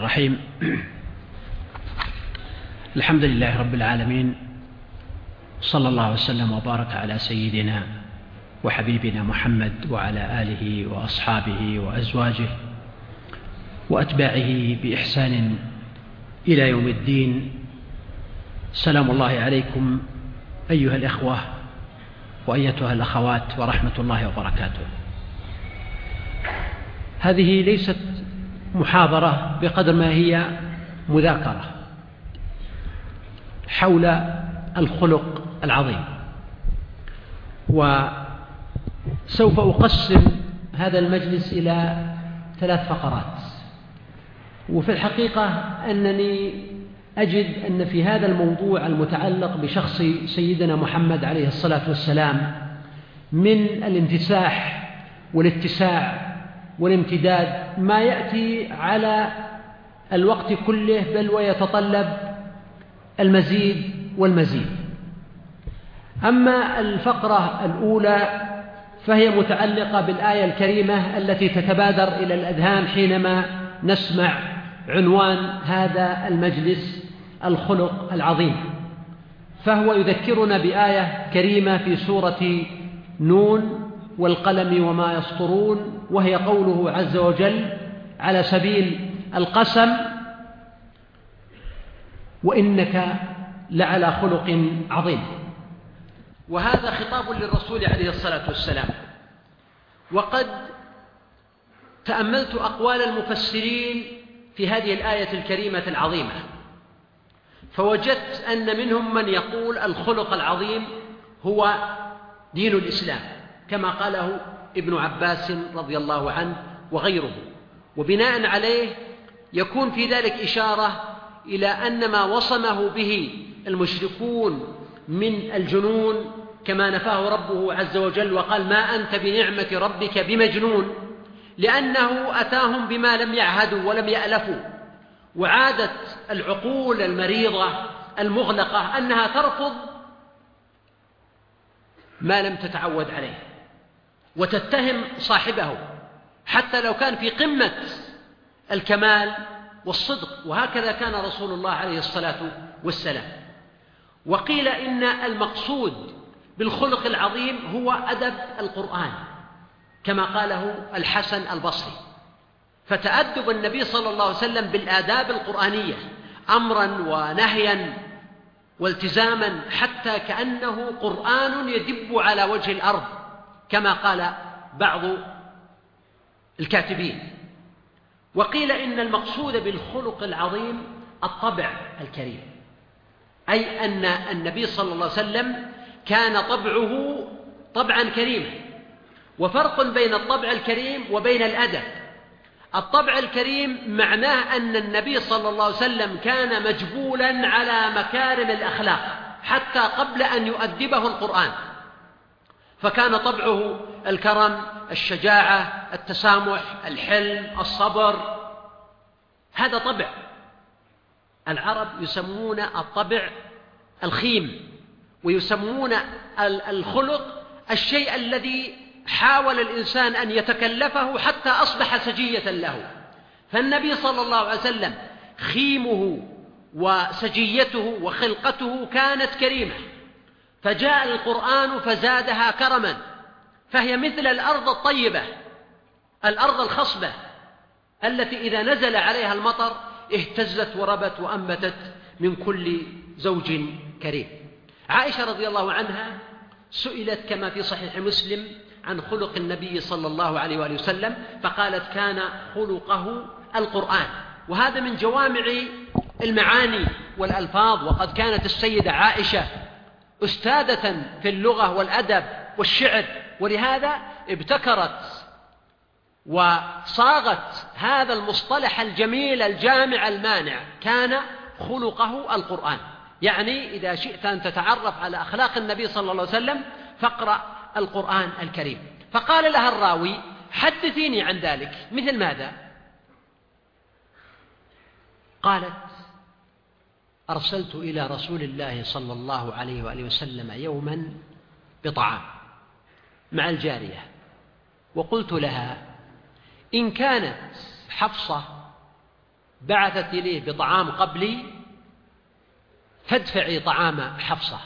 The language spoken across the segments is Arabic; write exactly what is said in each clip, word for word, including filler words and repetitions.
الرحيم. الحمد لله رب العالمين، صلى الله وسلم وبارك على سيدنا وحبيبنا محمد وعلى آله وأصحابه وأزواجه وأتباعه بإحسان إلى يوم الدين. سلام الله عليكم أيها الإخوة وأيتها الأخوات ورحمة الله وبركاته. هذه ليست محاضرة بقدر ما هي مذاكرة حول الخلق العظيم، وسوف أقسم هذا المجلس إلى ثلاث فقرات. وفي الحقيقة أنني أجد أن في هذا الموضوع المتعلق بشخص سيدنا محمد عليه الصلاة والسلام من الانتساح والاتساع والامتداد ما يأتي على الوقت كله، بل ويتطلب المزيد والمزيد. أما الفقرة الأولى فهي متعلقة بالآية الكريمة التي تتبادر إلى الأذهان حينما نسمع عنوان هذا المجلس الخلق العظيم، فهو يذكرنا بآية كريمة في سورة نون والقلم وما يسطرون، وهي قوله عز وجل على سبيل القسم: وإنك لعلى خلق عظيم. وهذا خطاب للرسول عليه الصلاة والسلام. وقد تأملت أقوال المفسرين في هذه الآية الكريمة العظيمة، فوجدت أن منهم من يقول الخلق العظيم هو دين الإسلام كما قاله ابن عباس رضي الله عنه وغيره، وبناء عليه يكون في ذلك إشارة إلى أن ما وصمه به المشركون من الجنون كما نفاه ربه عز وجل وقال: ما أنت بنعمة ربك بمجنون، لأنه أتاهم بما لم يعهدوا ولم يألفوا. وعادة العقول المريضة المغلقة أنها ترفض ما لم تتعود عليه وتتهم صاحبه حتى لو كان في قمة الكمال والصدق، وهكذا كان رسول الله عليه الصلاة والسلام. وقيل إن المقصود بالخلق العظيم هو أدب القرآن كما قاله الحسن البصري، فتأدب النبي صلى الله عليه وسلم بالآداب القرآنية أمرا ونهيا والتزاما، حتى كأنه قرآن يدب على وجه الأرض كما قال بعض الكاتبين. وقيل إن المقصود بالخلق العظيم الطبع الكريم، أي أن النبي صلى الله عليه وسلم كان طبعه طبعا كريما. وفرق بين الطبع الكريم وبين الأدب. الطبع الكريم معناه أن النبي صلى الله عليه وسلم كان مجبولا على مكارم الأخلاق حتى قبل أن يؤدبه القرآن، فكان طبعه الكرم، الشجاعة، التسامح، الحلم، الصبر. هذا طبع. العرب يسمون الطبع الخيم، ويسمون الخلق الشيء الذي حاول الإنسان أن يتكلفه حتى أصبح سجية له. فالنبي صلى الله عليه وسلم خيمه وسجيته وخلقته كانت كريمة، فجاء القرآن فزادها كرما، فهي مثل الأرض الطيبة، الأرض الخصبة التي إذا نزل عليها المطر اهتزت وربت وأنبتت من كل زوج كريم. عائشة رضي الله عنها سئلت كما في صحيح مسلم عن خلق النبي صلى الله عليه وآله وسلم، فقالت: كان خلقه القرآن. وهذا من جوامع المعاني والألفاظ. وقد كانت السيدة عائشة أستاذة في اللغة والأدب والشعر، ولهذا ابتكرت وصاغت هذا المصطلح الجميل الجامع المانع: كان خلقه القرآن. يعني إذا شئت أن تتعرف على أخلاق النبي صلى الله عليه وسلم فاقرأ القرآن الكريم. فقال لها الراوي: حدثيني عن ذلك. مثل ماذا؟ قالت: أرسلت إلى رسول الله صلى الله عليه وآله وسلم يوما بطعام مع الجارية، وقلت لها: إن كانت حفصة بعثت إليه بطعام قبلي فادفعي طعام حفصة.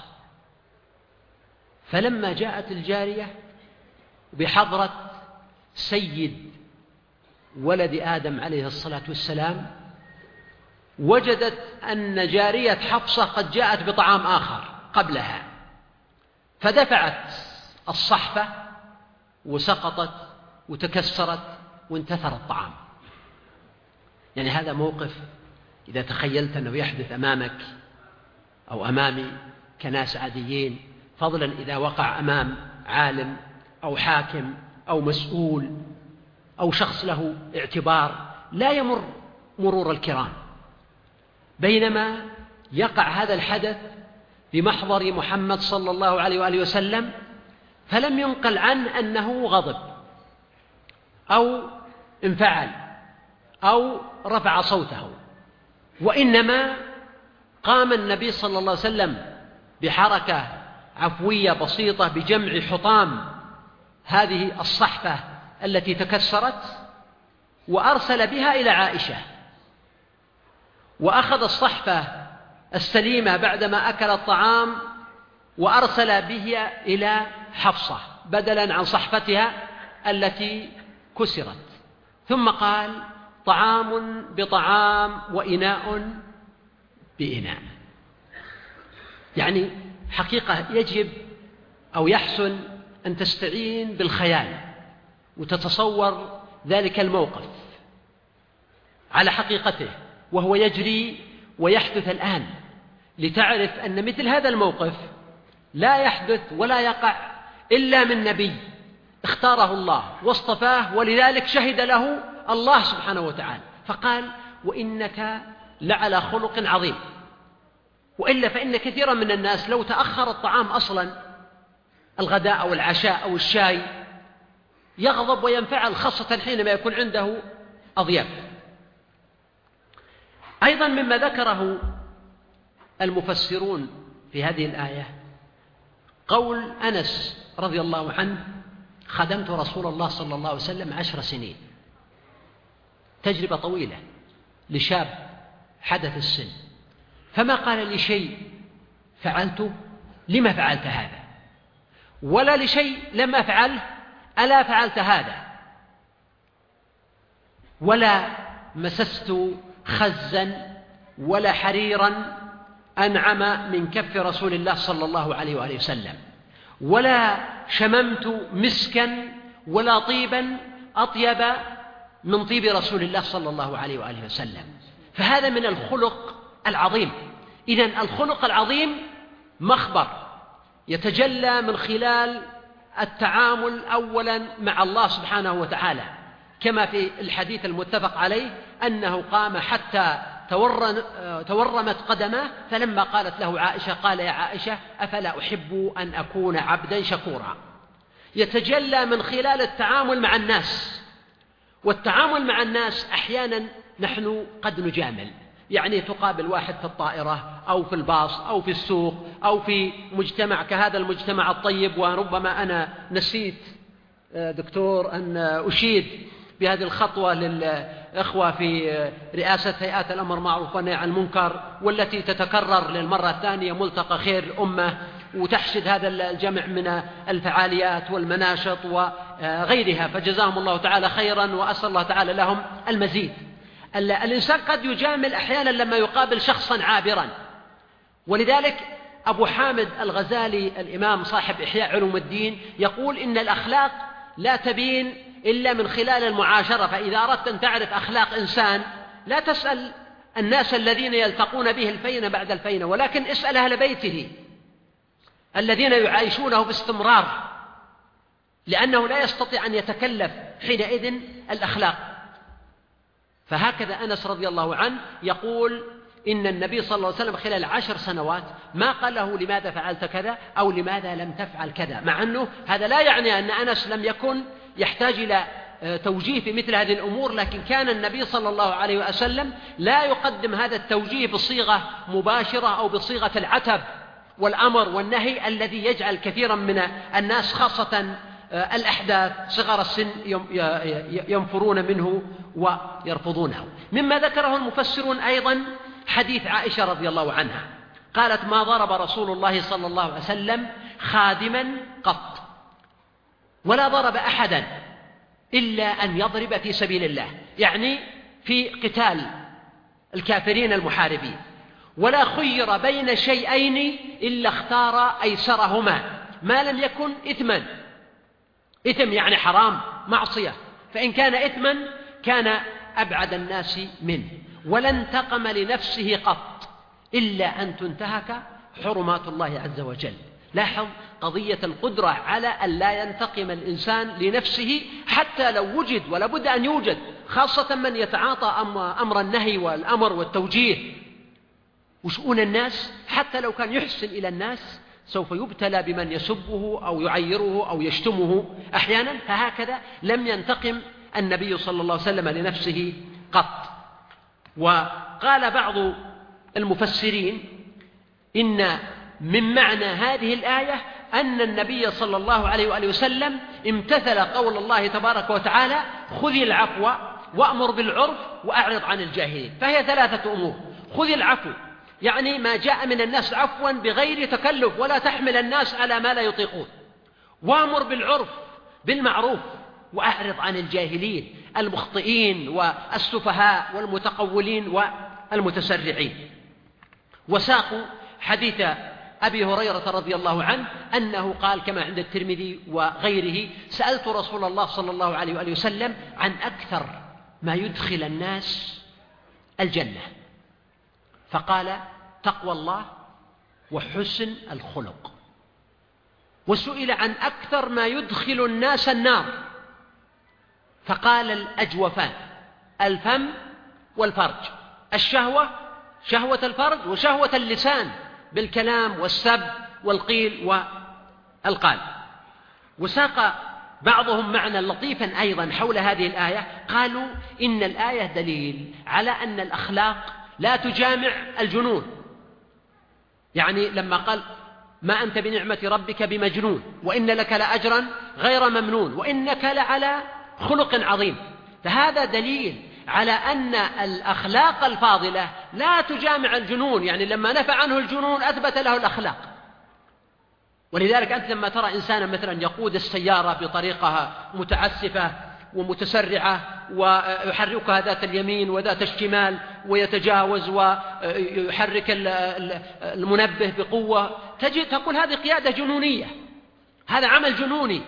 فلما جاءت الجارية بحضرة سيد ولد آدم عليه الصلاة والسلام وجدت أن جارية حفصة قد جاءت بطعام آخر قبلها، فدفعت الصحفة وسقطت وتكسرت وانتثر الطعام. يعني هذا موقف إذا تخيلت أنه يحدث أمامك أو أمامي كناس عاديين، فضلا إذا وقع أمام عالم أو حاكم أو مسؤول أو شخص له اعتبار، لا يمر مرور الكرام. بينما يقع هذا الحدث بمحضر محمد صلى الله عليه وآله وسلم، فلم ينقل عنه أنه غضب أو انفعل أو رفع صوته، وإنما قام النبي صلى الله عليه وسلم بحركة عفوية بسيطة بجمع حطام هذه الصحفة التي تكسرت وأرسل بها إلى عائشة، وأخذ الصحفة السليمة بعدما أكل الطعام وأرسل بها إلى حفصة بدلا عن صحفتها التي كسرت، ثم قال: طعام بطعام وإناء بإناء. يعني حقيقة يجب أو يحسن أن تستعين بالخيال وتتصور ذلك الموقف على حقيقته وهو يجري ويحدث الآن، لتعرف أن مثل هذا الموقف لا يحدث ولا يقع إلا من نبي اختاره الله واصطفاه، ولذلك شهد له الله سبحانه وتعالى فقال: وإنك لعلى خلق عظيم. وإلا فإن كثيرا من الناس لو تأخر الطعام أصلا، الغداء أو العشاء أو الشاي، يغضب وينفعل، خاصة حينما يكون عنده أضياف. أيضا مما ذكره المفسرون في هذه الآية قول أنس رضي الله عنه: خدمت رسول الله صلى الله عليه وسلم عشر سنين. تجربة طويلة لشاب حدث السن، فما قال لي شيء فعلته لما فعلت هذا، ولا لشيء لم أفعله ألا فعلت هذا، ولا مسست خزا ولا حريرا أنعم من كف رسول الله صلى الله عليه وآله وسلم، ولا شممت مسكا ولا طيبا أطيب من طيب رسول الله صلى الله عليه وآله وسلم. فهذا من الخلق العظيم. إذن الخلق العظيم مخبر يتجلى من خلال التعامل أولا مع الله سبحانه وتعالى، كما في الحديث المتفق عليه أنه قام حتى تورمت قدمه، فلما قالت له عائشة قال: يا عائشة أفلا أحب أن أكون عبدا شكورا. يتجلى من خلال التعامل مع الناس، والتعامل مع الناس أحيانا نحن قد نجامل، يعني تقابل واحد في الطائرة أو في الباص أو في السوق أو في مجتمع كهذا المجتمع الطيب. وربما أنا نسيت دكتور أن أشيد بهذه الخطوة للإخوة في رئاسة هيئات الأمر معروف والنهي عن المنكر، والتي تتكرر للمرة الثانية ملتقى خير الأمة، وتحشد هذا الجمع من الفعاليات والمناشط وغيرها، فجزاهم الله تعالى خيرا وأسأل الله تعالى لهم المزيد. الإنسان قد يجامل أحيانا لما يقابل شخصا عابرا، ولذلك أبو حامد الغزالي الإمام صاحب إحياء علوم الدين يقول: إن الأخلاق لا تبين إلا من خلال المعاشرة. فإذا أردت أن تعرف أخلاق إنسان لا تسأل الناس الذين يلتقون به الفينة بعد الفينة، ولكن اسأل أهل بيته الذين يعايشونه باستمرار، لأنه لا يستطيع أن يتكلف حينئذ الأخلاق. فهكذا أنس رضي الله عنه يقول: إن النبي صلى الله عليه وسلم خلال عشر سنوات ما قال له لماذا فعلت كذا أو لماذا لم تفعل كذا، مع أنه هذا لا يعني أن أنس لم يكن يحتاج إلى توجيه في مثل هذه الأمور، لكن كان النبي صلى الله عليه وسلم لا يقدم هذا التوجيه بصيغة مباشرة أو بصيغة العتب والأمر والنهي الذي يجعل كثيرا من الناس خاصة الأحداث صغار السن ينفرون منه ويرفضونه. مما ذكره المفسرون أيضا حديث عائشة رضي الله عنها، قالت: ما ضرب رسول الله صلى الله عليه وسلم خادما قط، ولا ضرب أحدا إلا أن يضرب في سبيل الله، يعني في قتال الكافرين المحاربين، ولا خير بين شيئين إلا اختار أيسرهما ما لم يكن إثما. إثم يعني حرام، معصية، فإن كان إثما كان أبعد الناس منه. ولا انتقم لنفسه قط إلا أن تنتهك حرمات الله عز وجل. لاحظ قضية القدرة على أن لا ينتقم الإنسان لنفسه حتى لو وجد، ولا بد أن يوجد، خاصة من يتعاطى أمر النهي والأمر والتوجيه وشؤون الناس، حتى لو كان يحسن إلى الناس سوف يبتلى بمن يسبه أو يعيره أو يشتمه أحيانا. فهكذا لم ينتقم النبي صلى الله عليه وسلم لنفسه قط. وقال بعض المفسرين إن من معنى هذه الآية أن النبي صلى الله عليه وآله وسلم امتثل قول الله تبارك وتعالى: خذ العفو وأمر بالعرف وأعرض عن الجاهلين. فهي ثلاثة أمور: خذ العفو يعني ما جاء من الناس عفوا بغير تكلف ولا تحمل الناس على ما لا يطيقون، وأمر بالعرف بالمعروف، وأعرض عن الجاهلين المخطئين والسفهاء والمتقولين والمتسرعين. وساقوا حديث أبي هريرة رضي الله عنه أنه قال كما عند الترمذي وغيره: سألت رسول الله صلى الله عليه وآله وسلم عن أكثر ما يدخل الناس الجنة، فقال: تقوى الله وحسن الخلق. وسئل عن أكثر ما يدخل الناس النار، فقال: الأجوفان، الفم والفرج، الشهوة شهوة الفرج وشهوة اللسان بالكلام والسب والقيل والقال. وساق بعضهم معنى لطيفا أيضا حول هذه الآية، قالوا إن الآية دليل على أن الأخلاق لا تجامع الجنون. يعني لما قال: ما أنت بنعمة ربك بمجنون وإن لك لأجرا غير ممنون وإنك لعلى خلق عظيم، فهذا دليل على أن الأخلاق الفاضلة لا تجامع الجنون. يعني لما نفى عنه الجنون أثبت له الأخلاق. ولذلك أنت لما ترى إنسانا مثلا يقود السيارة بطريقة متعسفة ومتسرعة ويحركها ذات اليمين وذات الشمال ويتجاوز ويحرك المنبه بقوة، تجد تقول هذه قيادة جنونية، هذا عمل جنوني.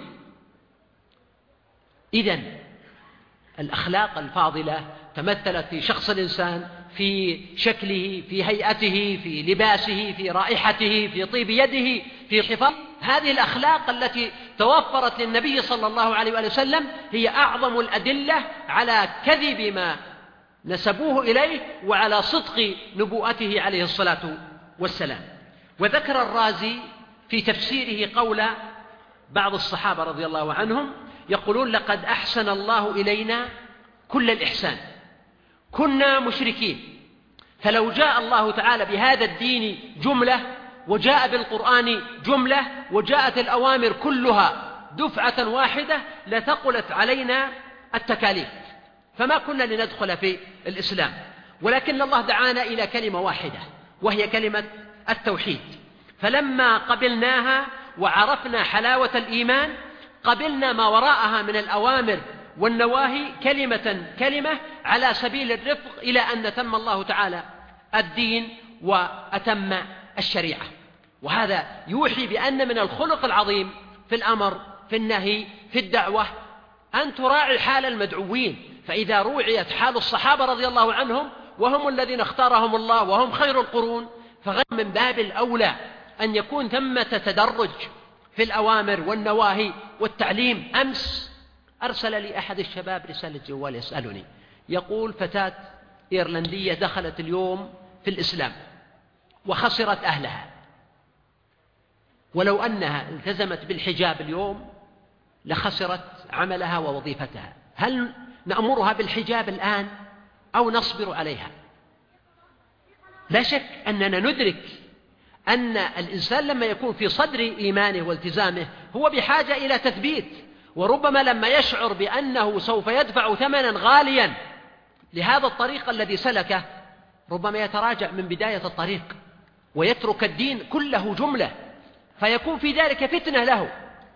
إذن الأخلاق الفاضلة تمثلت في شخص الإنسان، في شكله، في هيئته، في لباسه، في رائحته، في طيب يده، في حفاظ. هذه الأخلاق التي توفرت للنبي صلى الله عليه وآله وسلم هي أعظم الأدلة على كذب ما نسبوه إليه وعلى صدق نبوءته عليه الصلاة والسلام. وذكر الرازي في تفسيره قول بعض الصحابة رضي الله عنهم يقولون: لقد أحسن الله إلينا كل الإحسان، كنا مشركين، فلو جاء الله تعالى بهذا الدين جملة وجاء بالقرآن جملة وجاءت الأوامر كلها دفعة واحدة لثقلت علينا التكاليف، فما كنا لندخل في الإسلام. ولكن الله دعانا إلى كلمة واحدة وهي كلمة التوحيد، فلما قبلناها وعرفنا حلاوة الإيمان قبلنا ما وراءها من الأوامر والنواهي كلمة كلمة على سبيل الرفق إلى أن نتم الله تعالى الدين وأتم الشريعة. وهذا يوحي بأن من الخلق العظيم في الأمر، في النهي، في الدعوة أن تراعي حال المدعوين. فإذا روعيت حال الصحابة رضي الله عنهم وهم الذين اختارهم الله وهم خير القرون، فغير من باب الأولى أن يكون ثمة تدرج في الأوامر والنواهي والتعليم. أمس أرسل لي أحد الشباب رسالة جوال يسألني، يقول: فتاة إيرلندية دخلت اليوم في الإسلام وخسرت أهلها، ولو أنها التزمت بالحجاب اليوم لخسرت عملها ووظيفتها، هل نأمرها بالحجاب الآن أو نصبر عليها؟ لا شك أننا ندرك أن الإنسان لما يكون في صدر إيمانه والتزامه هو بحاجة إلى تثبيت، وربما لما يشعر بأنه سوف يدفع ثمنا غاليا لهذا الطريق الذي سلكه ربما يتراجع من بداية الطريق ويترك الدين كله جملة، فيكون في ذلك فتنة له،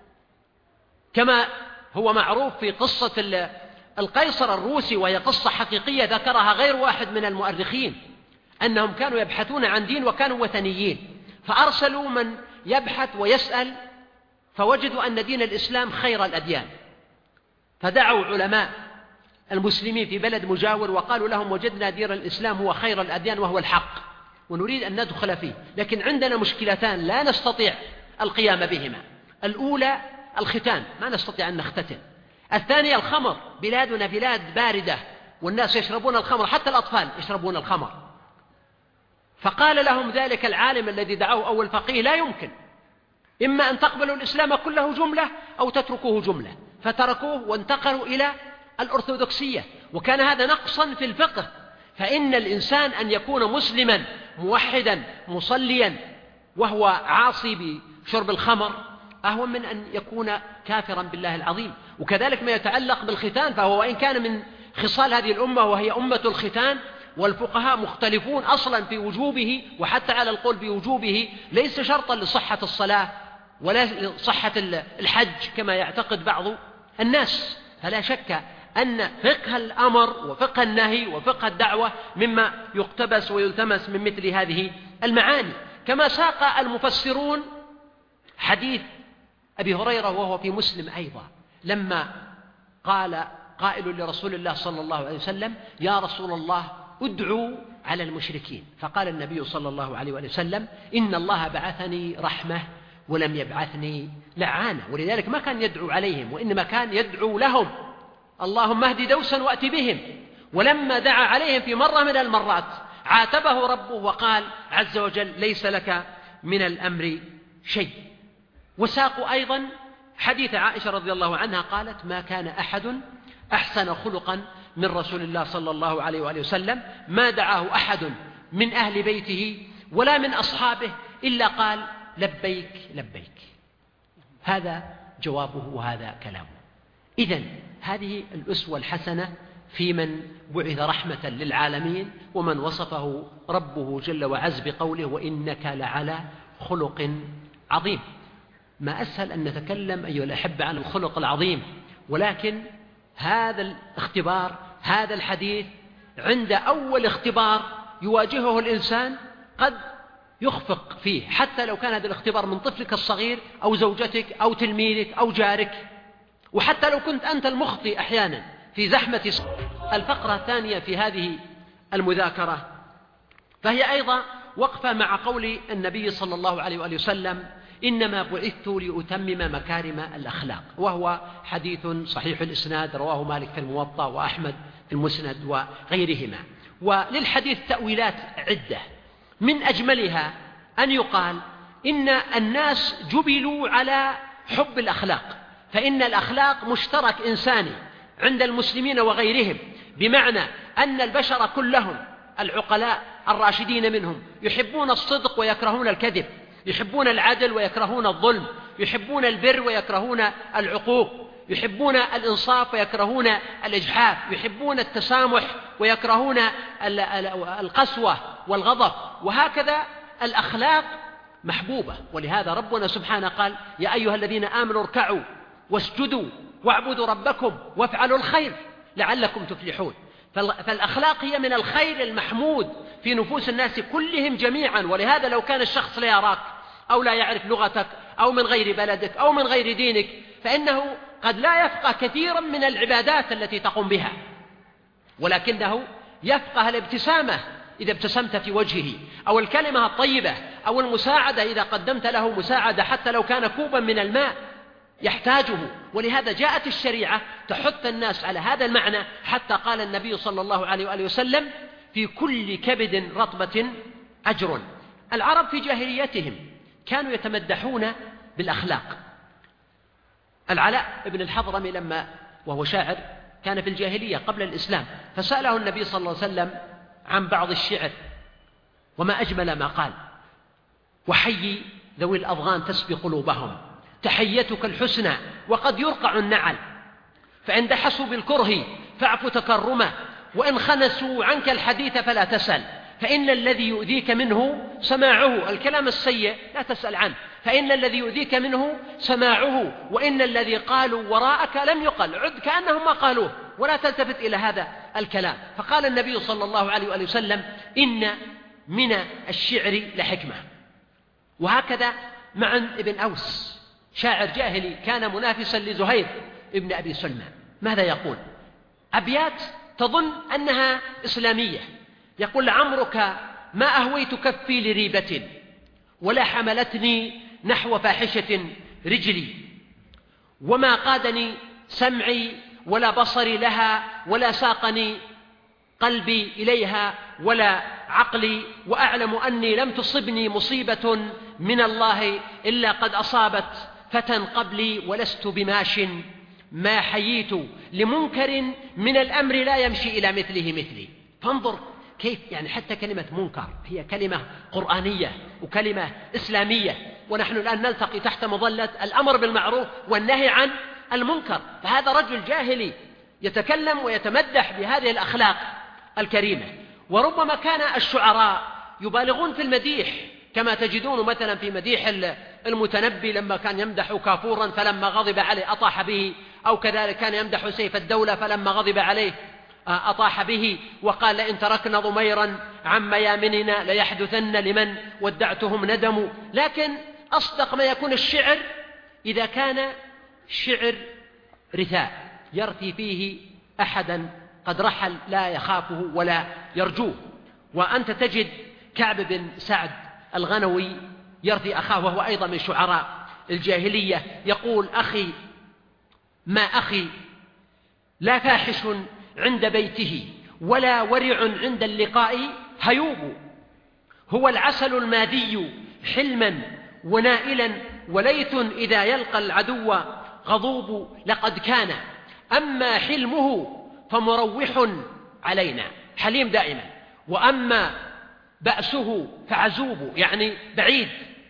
كما هو معروف في قصة القيصر الروسي، وهي قصة حقيقية ذكرها غير واحد من المؤرخين، أنهم كانوا يبحثون عن دين وكانوا وثنيين، فأرسلوا من يبحث ويسأل فوجدوا أن دين الإسلام خير الأديان، فدعوا علماء المسلمين في بلد مجاور وقالوا لهم وجدنا دين الإسلام هو خير الأديان وهو الحق ونريد أن ندخل فيه، لكن عندنا مشكلتان لا نستطيع القيام بهما. الأولى الختان، ما نستطيع أن نختتن. الثانية الخمر، بلادنا بلاد باردة والناس يشربون الخمر، حتى الأطفال يشربون الخمر. فقال لهم ذلك العالم الذي دعوه أول فقيه لا يمكن، إما أن تقبلوا الإسلام كله جملة أو تتركوه جملة، فتركوه وانتقلوا إلى الأرثوذكسية، وكان هذا نقصا في الفقه، فإن الإنسان أن يكون مسلما موحدا مصليا وهو عاصي بشرب الخمر أهون من أن يكون كافرا بالله العظيم. وكذلك ما يتعلق بالختان، فهو وإن كان من خصال هذه الأمة وهي أمة الختان، والفقهاء مختلفون أصلا في وجوبه، وحتى على القول بوجوبه ليس شرطا لصحة الصلاة ولا لصحة الحج كما يعتقد بعض الناس. فلا شك أن فقه الأمر وفقه النهي وفقه الدعوة مما يقتبس ويلتمس من مثل هذه المعاني. كما ساق المفسرون حديث أبي هريرة وهو في مسلم أيضا، لما قال قائل لرسول الله صلى الله عليه وسلم يا رسول الله ادعوا على المشركين، فقال النبي صلى الله عليه وسلم إن الله بعثني رحمة ولم يبعثني لعانة، ولذلك ما كان يدعو عليهم وإنما كان يدعو لهم اللهم اهد دوسا وأت بهم. ولما دعا عليهم في مرة من المرات عاتبه ربه وقال عز وجل ليس لك من الأمر شيء. وساقوا أيضا حديث عائشة رضي الله عنها قالت ما كان أحد أحسن خلقا من رسول الله صلى الله عليه وآله وسلم، ما دعاه أحد من أهل بيته ولا من أصحابه إلا قال لبيك لبيك. هذا جوابه وهذا كلامه. إذن هذه الأسوة الحسنة في من بعث رحمة للعالمين، ومن وصفه ربه جل وعز بقوله وإنك لعلى خلق عظيم. ما أسهل أن نتكلم أيها الأحبة عن الخلق العظيم، ولكن هذا الاختبار، هذا الحديث عند أول اختبار يواجهه الإنسان قد يخفق فيه، حتى لو كان هذا الاختبار من طفلك الصغير أو زوجتك أو تلميذك أو جارك، وحتى لو كنت أنت المخطئ أحيانا في زحمة. الفقرة الثانية في هذه المذاكرة فهي أيضا وقفة مع قول النبي صلى الله عليه وآله وسلم إنما بعثت لأتمم مكارم الأخلاق، وهو حديث صحيح الإسناد رواه مالك في الموطأ وأحمد في المسند وغيرهما. وللحديث تأويلات عدة، من أجملها أن يقال إن الناس جبلوا على حب الأخلاق، فإن الأخلاق مشترك إنساني عند المسلمين وغيرهم، بمعنى أن البشر كلهم العقلاء الراشدين منهم يحبون الصدق ويكرهون الكذب، يحبون العدل ويكرهون الظلم، يحبون البر ويكرهون العقوق، يحبون الإنصاف ويكرهون الإجحاف، يحبون التسامح ويكرهون القسوة والغضب، وهكذا الأخلاق محبوبة. ولهذا ربنا سبحانه قال يا أيها الذين آمنوا اركعوا واسجدوا واعبدوا ربكم وافعلوا الخير لعلكم تفلحون. فالأخلاق هي من الخير المحمود في نفوس الناس كلهم جميعا. ولهذا لو كان الشخص لا يراك أو لا يعرف لغتك أو من غير بلدك أو من غير دينك، فإنه قد لا يفقه كثيرا من العبادات التي تقوم بها، ولكنه يفقه الابتسامة إذا ابتسمت في وجهه، أو الكلمة الطيبة، أو المساعدة إذا قدمت له مساعدة حتى لو كان كوبا من الماء يحتاجه. ولهذا جاءت الشريعة تحث الناس على هذا المعنى، حتى قال النبي صلى الله عليه وآله وسلم في كل كبد رطبة أجر. العرب في جاهليتهم كانوا يتمدحون بالأخلاق. العلاء بن الحضرمي لما وهو شاعر كان في الجاهلية قبل الإسلام، فسأله النبي صلى الله عليه وسلم عن بعض الشعر، وما أجمل ما قال: وحي ذوي الأضغان تسبي قلوبهم تحيتك الحسنى، وقد يرقع النعل، فإن دحسوا بالكره فاعف تكرمه، وإن خنسوا عنك الحديث فلا تسل، فإن الذي يؤذيك منه سماعه. الكلام السيء لا تسأل عنه، فإن الذي يؤذيك منه سماعه، وإن الذي قالوا وراءك لم يقل، عد كأنهم ما قالوه ولا تلتفت إلى هذا الكلام. فقال النبي صلى الله عليه وآله وسلم: إن من الشعر لحكمة. وهكذا معن ابن أوس شاعر جاهلي كان منافسا لزهير ابن أبي سلمى، ماذا يقول؟ أبيات تظن أنها إسلامية، يقول: لعمرك ما أهويت كفي لريبة، ولا حملتني نحو فاحشة رجلي، وما قادني سمعي ولا بصري لها، ولا ساقني قلبي إليها ولا عقلي، وأعلم أني لم تصبني مصيبة من الله إلا قد أصابت فتى قبلي، ولست بماش ما حييت لمنكر من الأمر لا يمشي إلى مثله مثلي. فانظر كيف يعني حتى كلمة منكر هي كلمة قرآنية وكلمة إسلامية، ونحن الآن نلتقي تحت مظلة الأمر بالمعروف والنهي عن المنكر. فهذا رجل جاهلي يتكلم ويتمدح بهذه الأخلاق الكريمة. وربما كان الشعراء يبالغون في المديح، كما تجدون مثلا في مديح المتنبي لما كان يمدح كافورا فلما غضب عليه أطاح به، أو كذلك كان يمدح سيف الدولة فلما غضب عليه أطاح به، وقال: لئن تركنا ضميرا عن ميامننا ليحدثن لمن ودعتهم ندم. لكن أصدق ما يكون الشعر إذا كان شعر رثاء يرثي فيه أحدا قد رحل لا يخافه ولا يرجوه. وأنت تجد كعب بن سعد الغنوي يرثي أخاه، وهو أيضا من شعراء الجاهلية، يقول: أخي ما أخي لا فاحش عند بيته، ولا ورع عند اللقاء هيوب، هو العسل الماذي حلما ونائلا، وليث إذا يلقى العدو غضوب، لقد كان أما حلمه فمروح علينا، حليم دائما، وأما بأسه فعزوب، يعني بعيد.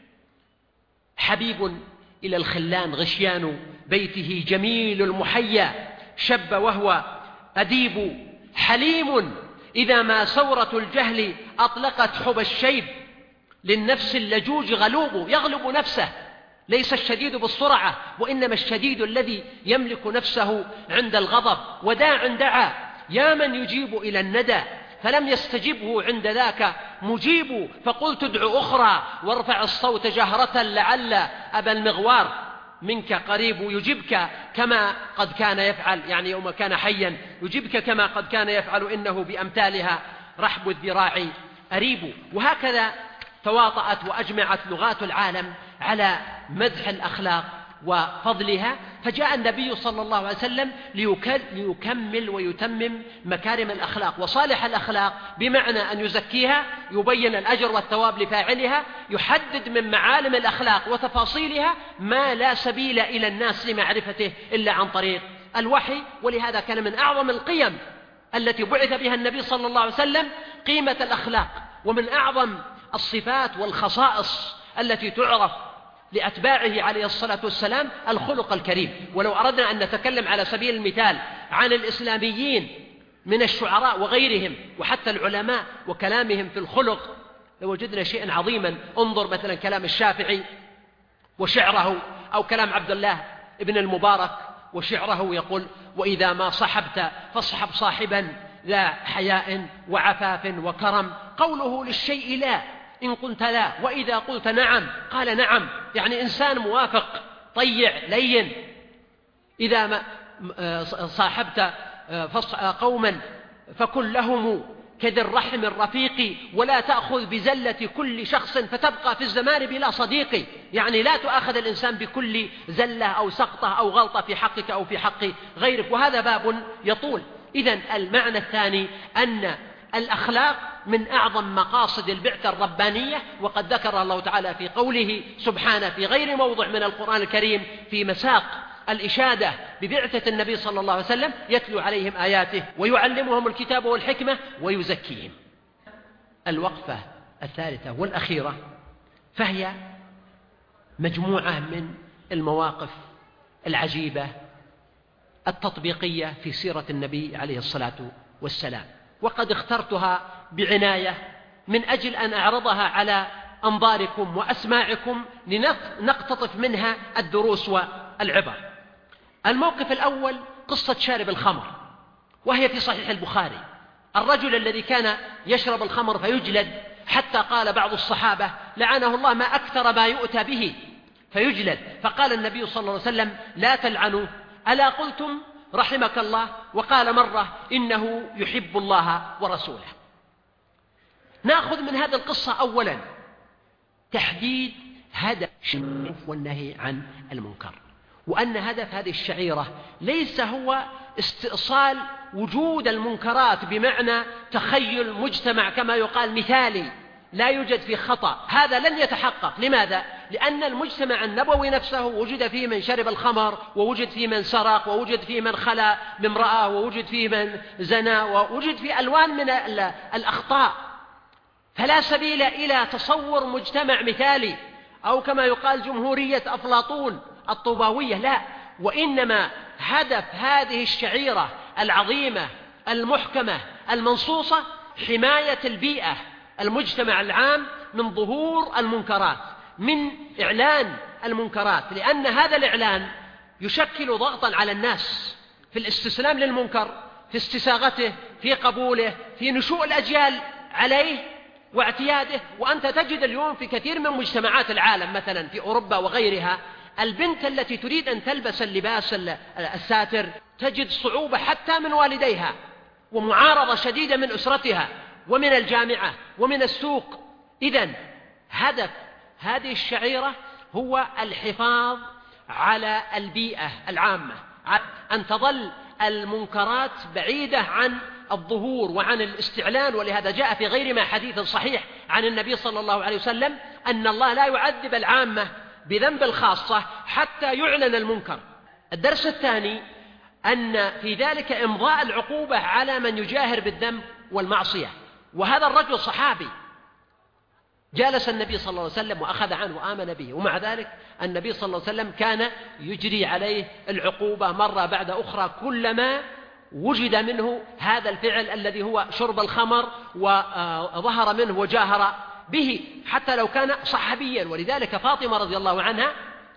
حبيب إلى الخلان غشيان بيته، جميل المحيا شب وهو أديب، حليم إذا ما ثورة الجهل أطلقت حب الشيب، للنفس اللجوج غلوب، يغلب نفسه، ليس الشديد بالسرعة، وإنما الشديد الذي يملك نفسه عند الغضب. وداع دعا يا من يجيب إلى الندى، فلم يستجبه عند ذاك مجيب، فقلت ادع أخرى وارفع الصوت جهرة، لعل أبا المغوار منك قريب، يجبك كما قد كان يفعل، يعني يوم كان حيا يجبك كما قد كان يفعل، إنه بأمثالها رحب الذراع أريب. وهكذا تواطأت وأجمعت لغات العالم على مدح الأخلاق وفضلها. فجاء النبي صلى الله عليه وسلم ليكمل ويتمم مكارم الأخلاق وصالح الأخلاق، بمعنى أن يزكيها، يبين الأجر والثواب لفاعلها، يحدد من معالم الأخلاق وتفاصيلها ما لا سبيل إلى الناس لمعرفته إلا عن طريق الوحي. ولهذا كان من أعظم القيم التي بعث بها النبي صلى الله عليه وسلم قيمة الأخلاق، ومن أعظم الصفات والخصائص التي تعرف لأتباعه عليه الصلاة والسلام الخلق الكريم. ولو أردنا أن نتكلم على سبيل المثال عن الإسلاميين من الشعراء وغيرهم وحتى العلماء وكلامهم في الخلق لوجدنا شيئا عظيما. انظر مثلا كلام الشافعي وشعره، أو كلام عبد الله ابن المبارك وشعره، يقول: وإذا ما صحبت فاصحب صاحبا ذا حياء وعفاف وكرم، قوله للشيء لا إن قلت لا، وإذا قلت نعم قال نعم، يعني إنسان موافق طيع لين. إذا ما صاحبت قوما فكن لهم كذي الرحم الرفيق، ولا تأخذ بزلة كل شخص فتبقى في الزمان بلا صديق، يعني لا تؤاخذ الإنسان بكل زلة أو سقطة أو غلطة في حقك أو في حق غيرك، وهذا باب يطول. إذن المعنى الثاني أن الأخلاق من أعظم مقاصد البعثة الربانية، وقد ذكر الله تعالى في قوله سبحانه في غير موضع من القرآن الكريم في مساق الإشادة ببعثة النبي صلى الله عليه وسلم: يتلو عليهم آياته ويعلمهم الكتاب والحكمة ويزكيهم. الوقفة الثالثة والأخيرة فهي مجموعة من المواقف العجيبة التطبيقية في سيرة النبي عليه الصلاة والسلام، وقد اخترتها بعناية من أجل أن أعرضها على أنظاركم وأسماعكم لنقتطف منها الدروس والعبر. الموقف الأول قصة شارب الخمر، وهي في صحيح البخاري. الرجل الذي كان يشرب الخمر فيجلد، حتى قال بعض الصحابة لعنه الله ما أكثر ما يؤتى به فيجلد، فقال النبي صلى الله عليه وسلم لا تلعنوا، ألا قلتم رحمك الله؟ وقال مرة إنه يحب الله ورسوله. نأخذ من هذه القصة أولا تحديد هدف المعروف والنهي عن المنكر، وأن هدف هذه الشعيرة ليس هو استئصال وجود المنكرات بمعنى تخيل مجتمع كما يقال مثالي لا يوجد فيه خطأ، هذا لن يتحقق. لماذا؟ لأن المجتمع النبوي نفسه وجد فيه من شرب الخمر، ووجد فيه من سرق، ووجد فيه من خلا بامرأة، ووجد فيه من زنا، ووجد فيه ألوان من الأخطاء. فلا سبيل إلى تصور مجتمع مثالي أو كما يقال جمهورية أفلاطون الطوباوية، لا، وإنما هدف هذه الشعيرة العظيمة المحكمة المنصوصة حماية البيئة المجتمع العام من ظهور المنكرات، من إعلان المنكرات، لأن هذا الإعلان يشكل ضغطا على الناس في الاستسلام للمنكر، في استساغته، في قبوله، في نشوء الأجيال عليه واعتياده. وأنت تجد اليوم في كثير من مجتمعات العالم مثلا في أوروبا وغيرها البنت التي تريد أن تلبس اللباس الساتر تجد صعوبة حتى من والديها، ومعارضة شديدة من أسرتها ومن الجامعة ومن السوق. إذن هدف هذه الشعيرة هو الحفاظ على البيئة العامة، أن تظل المنكرات بعيدة عن الظهور وعن الاستعلان. ولهذا جاء في غير ما حديث صحيح عن النبي صلى الله عليه وسلم أن الله لا يعذب العامة بذنب الخاصة حتى يعلن المنكر. الدرس الثاني أن في ذلك إمضاء العقوبة على من يجاهر بالذنب والمعصية. وهذا الرجل صحابي جالس النبي صلى الله عليه وسلم وأخذ عنه وآمن به، ومع ذلك النبي صلى الله عليه وسلم كان يجري عليه العقوبة مرة بعد أخرى كلما وجد منه هذا الفعل الذي هو شرب الخمر وظهر منه وجاهر به، حتى لو كان صحابيا. ولذلك فاطمة رضي الله عنها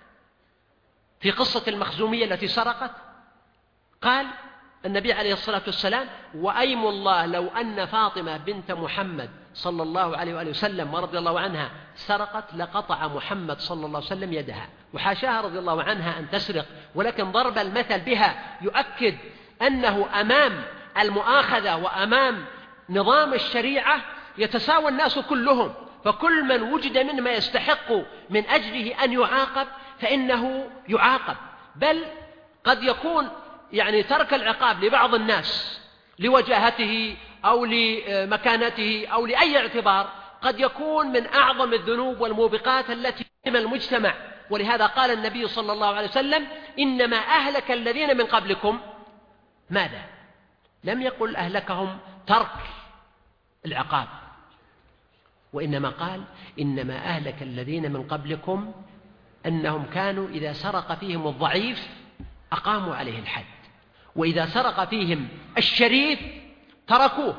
في قصة المخزومية التي سرقت قال النبي عليه الصلاة والسلام وأيم الله لو أن فاطمة بنت محمد صلى الله عليه وآله وسلم ورضي الله عنها سرقت لقطع محمد صلى الله عليه وسلم يدها. وحاشاها رضي الله عنها أن تسرق، ولكن ضرب المثل بها يؤكد أنه أمام المؤاخذة وأمام نظام الشريعة يتساوى الناس كلهم، فكل من وجد من ما يستحق من أجله أن يعاقب فإنه يعاقب. بل قد يكون يعني ترك العقاب لبعض الناس لوجاهته أو لمكانته أو لأي اعتبار قد يكون من أعظم الذنوب والموبقات التي تهم المجتمع. ولهذا قال النبي صلى الله عليه وسلم إنما أهلك الذين من قبلكم ماذا؟ لم يقل أهلكهم ترك العقاب، وإنما قال إنما أهلك الذين من قبلكم أنهم كانوا إذا سرق فيهم الضعيف أقاموا عليه الحد، وإذا سرق فيهم الشريف تركوه.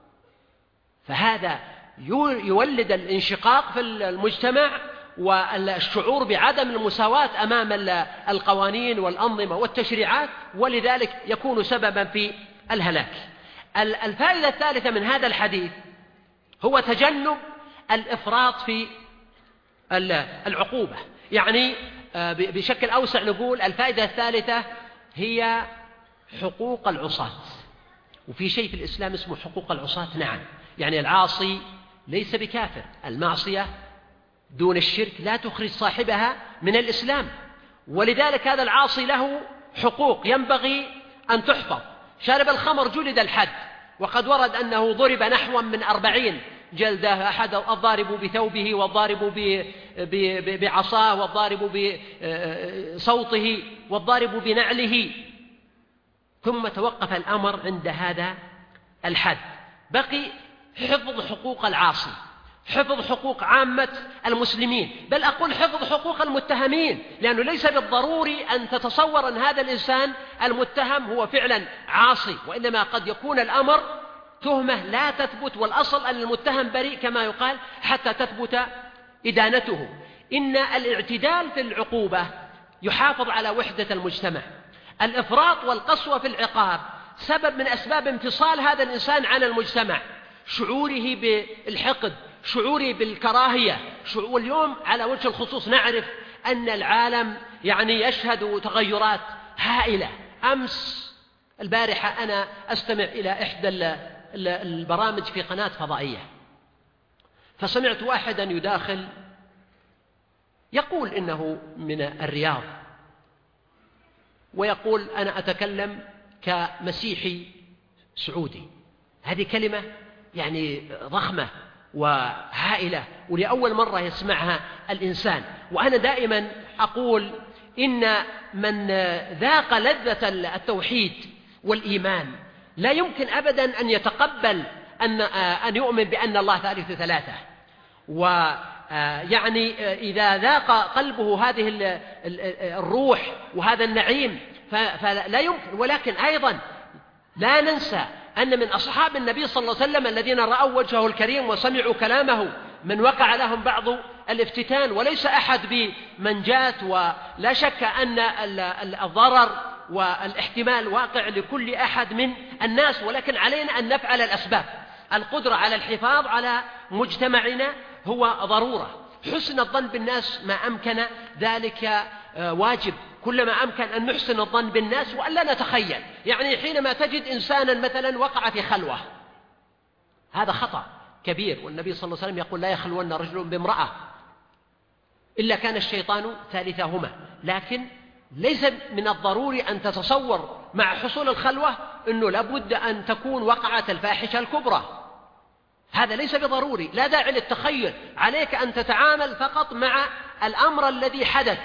فهذا يولد الانشقاق في المجتمع والشعور بعدم المساواة أمام القوانين والأنظمة والتشريعات، ولذلك يكون سببا في الهلاك. الفائدة الثالثة من هذا الحديث هو تجنب الإفراط في العقوبة. يعني بشكل أوسع نقول الفائدة الثالثة هي حقوق العصاة. وفي شيء في الإسلام اسمه حقوق العصاة، نعم، يعني العاصي ليس بكافر، المعصية دون الشرك لا تخرج صاحبها من الإسلام، ولذلك هذا العاصي له حقوق ينبغي أن تحفظ. شارب الخمر جلد الحد، وقد ورد أنه ضرب نحو من أربعين جلدة، أحد الضارب بثوبه والضارب بعصاه والضارب بصوته والضارب بنعله، ثم توقف الأمر عند هذا الحد. بقي حفظ حقوق العاصي، حفظ حقوق عامة المسلمين، بل أقول حفظ حقوق المتهمين، لأنه ليس بالضروري أن تتصور أن هذا الإنسان المتهم هو فعلا عاصي، وإنما قد يكون الأمر تهمة لا تثبت، والأصل أن المتهم بريء كما يقال حتى تثبت إدانته. إن الاعتدال في العقوبة يحافظ على وحدة المجتمع. الإفراط والقسوة في العقاب سبب من أسباب انفصال هذا الإنسان عن المجتمع، شعوره بالحقد، شعوره بالكراهية. واليوم على وجه الخصوص نعرف أن العالم يعني يشهد تغيرات هائلة. أمس البارحة أنا أستمع إلى إحدى البرامج في قناة فضائية، فسمعت واحدا يداخل يقول إنه من الرياض، ويقول أنا أتكلم كمسيحي سعودي. هذه كلمة يعني ضخمة وهائلة، ولأول مرة يسمعها الإنسان. وأنا دائما أقول إن من ذاق لذة التوحيد والإيمان لا يمكن أبدا أن يتقبل أن أن يؤمن بأن الله ثالث ثلاثة. ويعني إذا ذاق قلبه هذه الروح وهذا النعيم فلا يمكن. ولكن أيضا لا ننسى أن من أصحاب النبي صلى الله عليه وسلم الذين رأوا وجهه الكريم وسمعوا كلامه من وقع لهم بعض الافتتان، وليس أحد بمنجاة، ولا شك أن الضرر والاحتمال واقع لكل أحد من الناس، ولكن علينا أن نفعل الأسباب. القدرة على الحفاظ على مجتمعنا هو ضرورة. حسن الظن بالناس ما أمكن ذلك واجب، كلما أمكن أن نحسن الظن بالناس وألا نتخيل. يعني حينما تجد إنسانا مثلا وقع في خلوة، هذا خطأ كبير، والنبي صلى الله عليه وسلم يقول لا يخلون رجل بامرأة إلا كان الشيطان ثالثهما. لكن ليس من الضروري أن تتصور مع حصول الخلوة أنه لابد أن تكون وقعت الفاحشة الكبرى، هذا ليس بضروري، لا داعي للتخيل، عليك أن تتعامل فقط مع الأمر الذي حدث.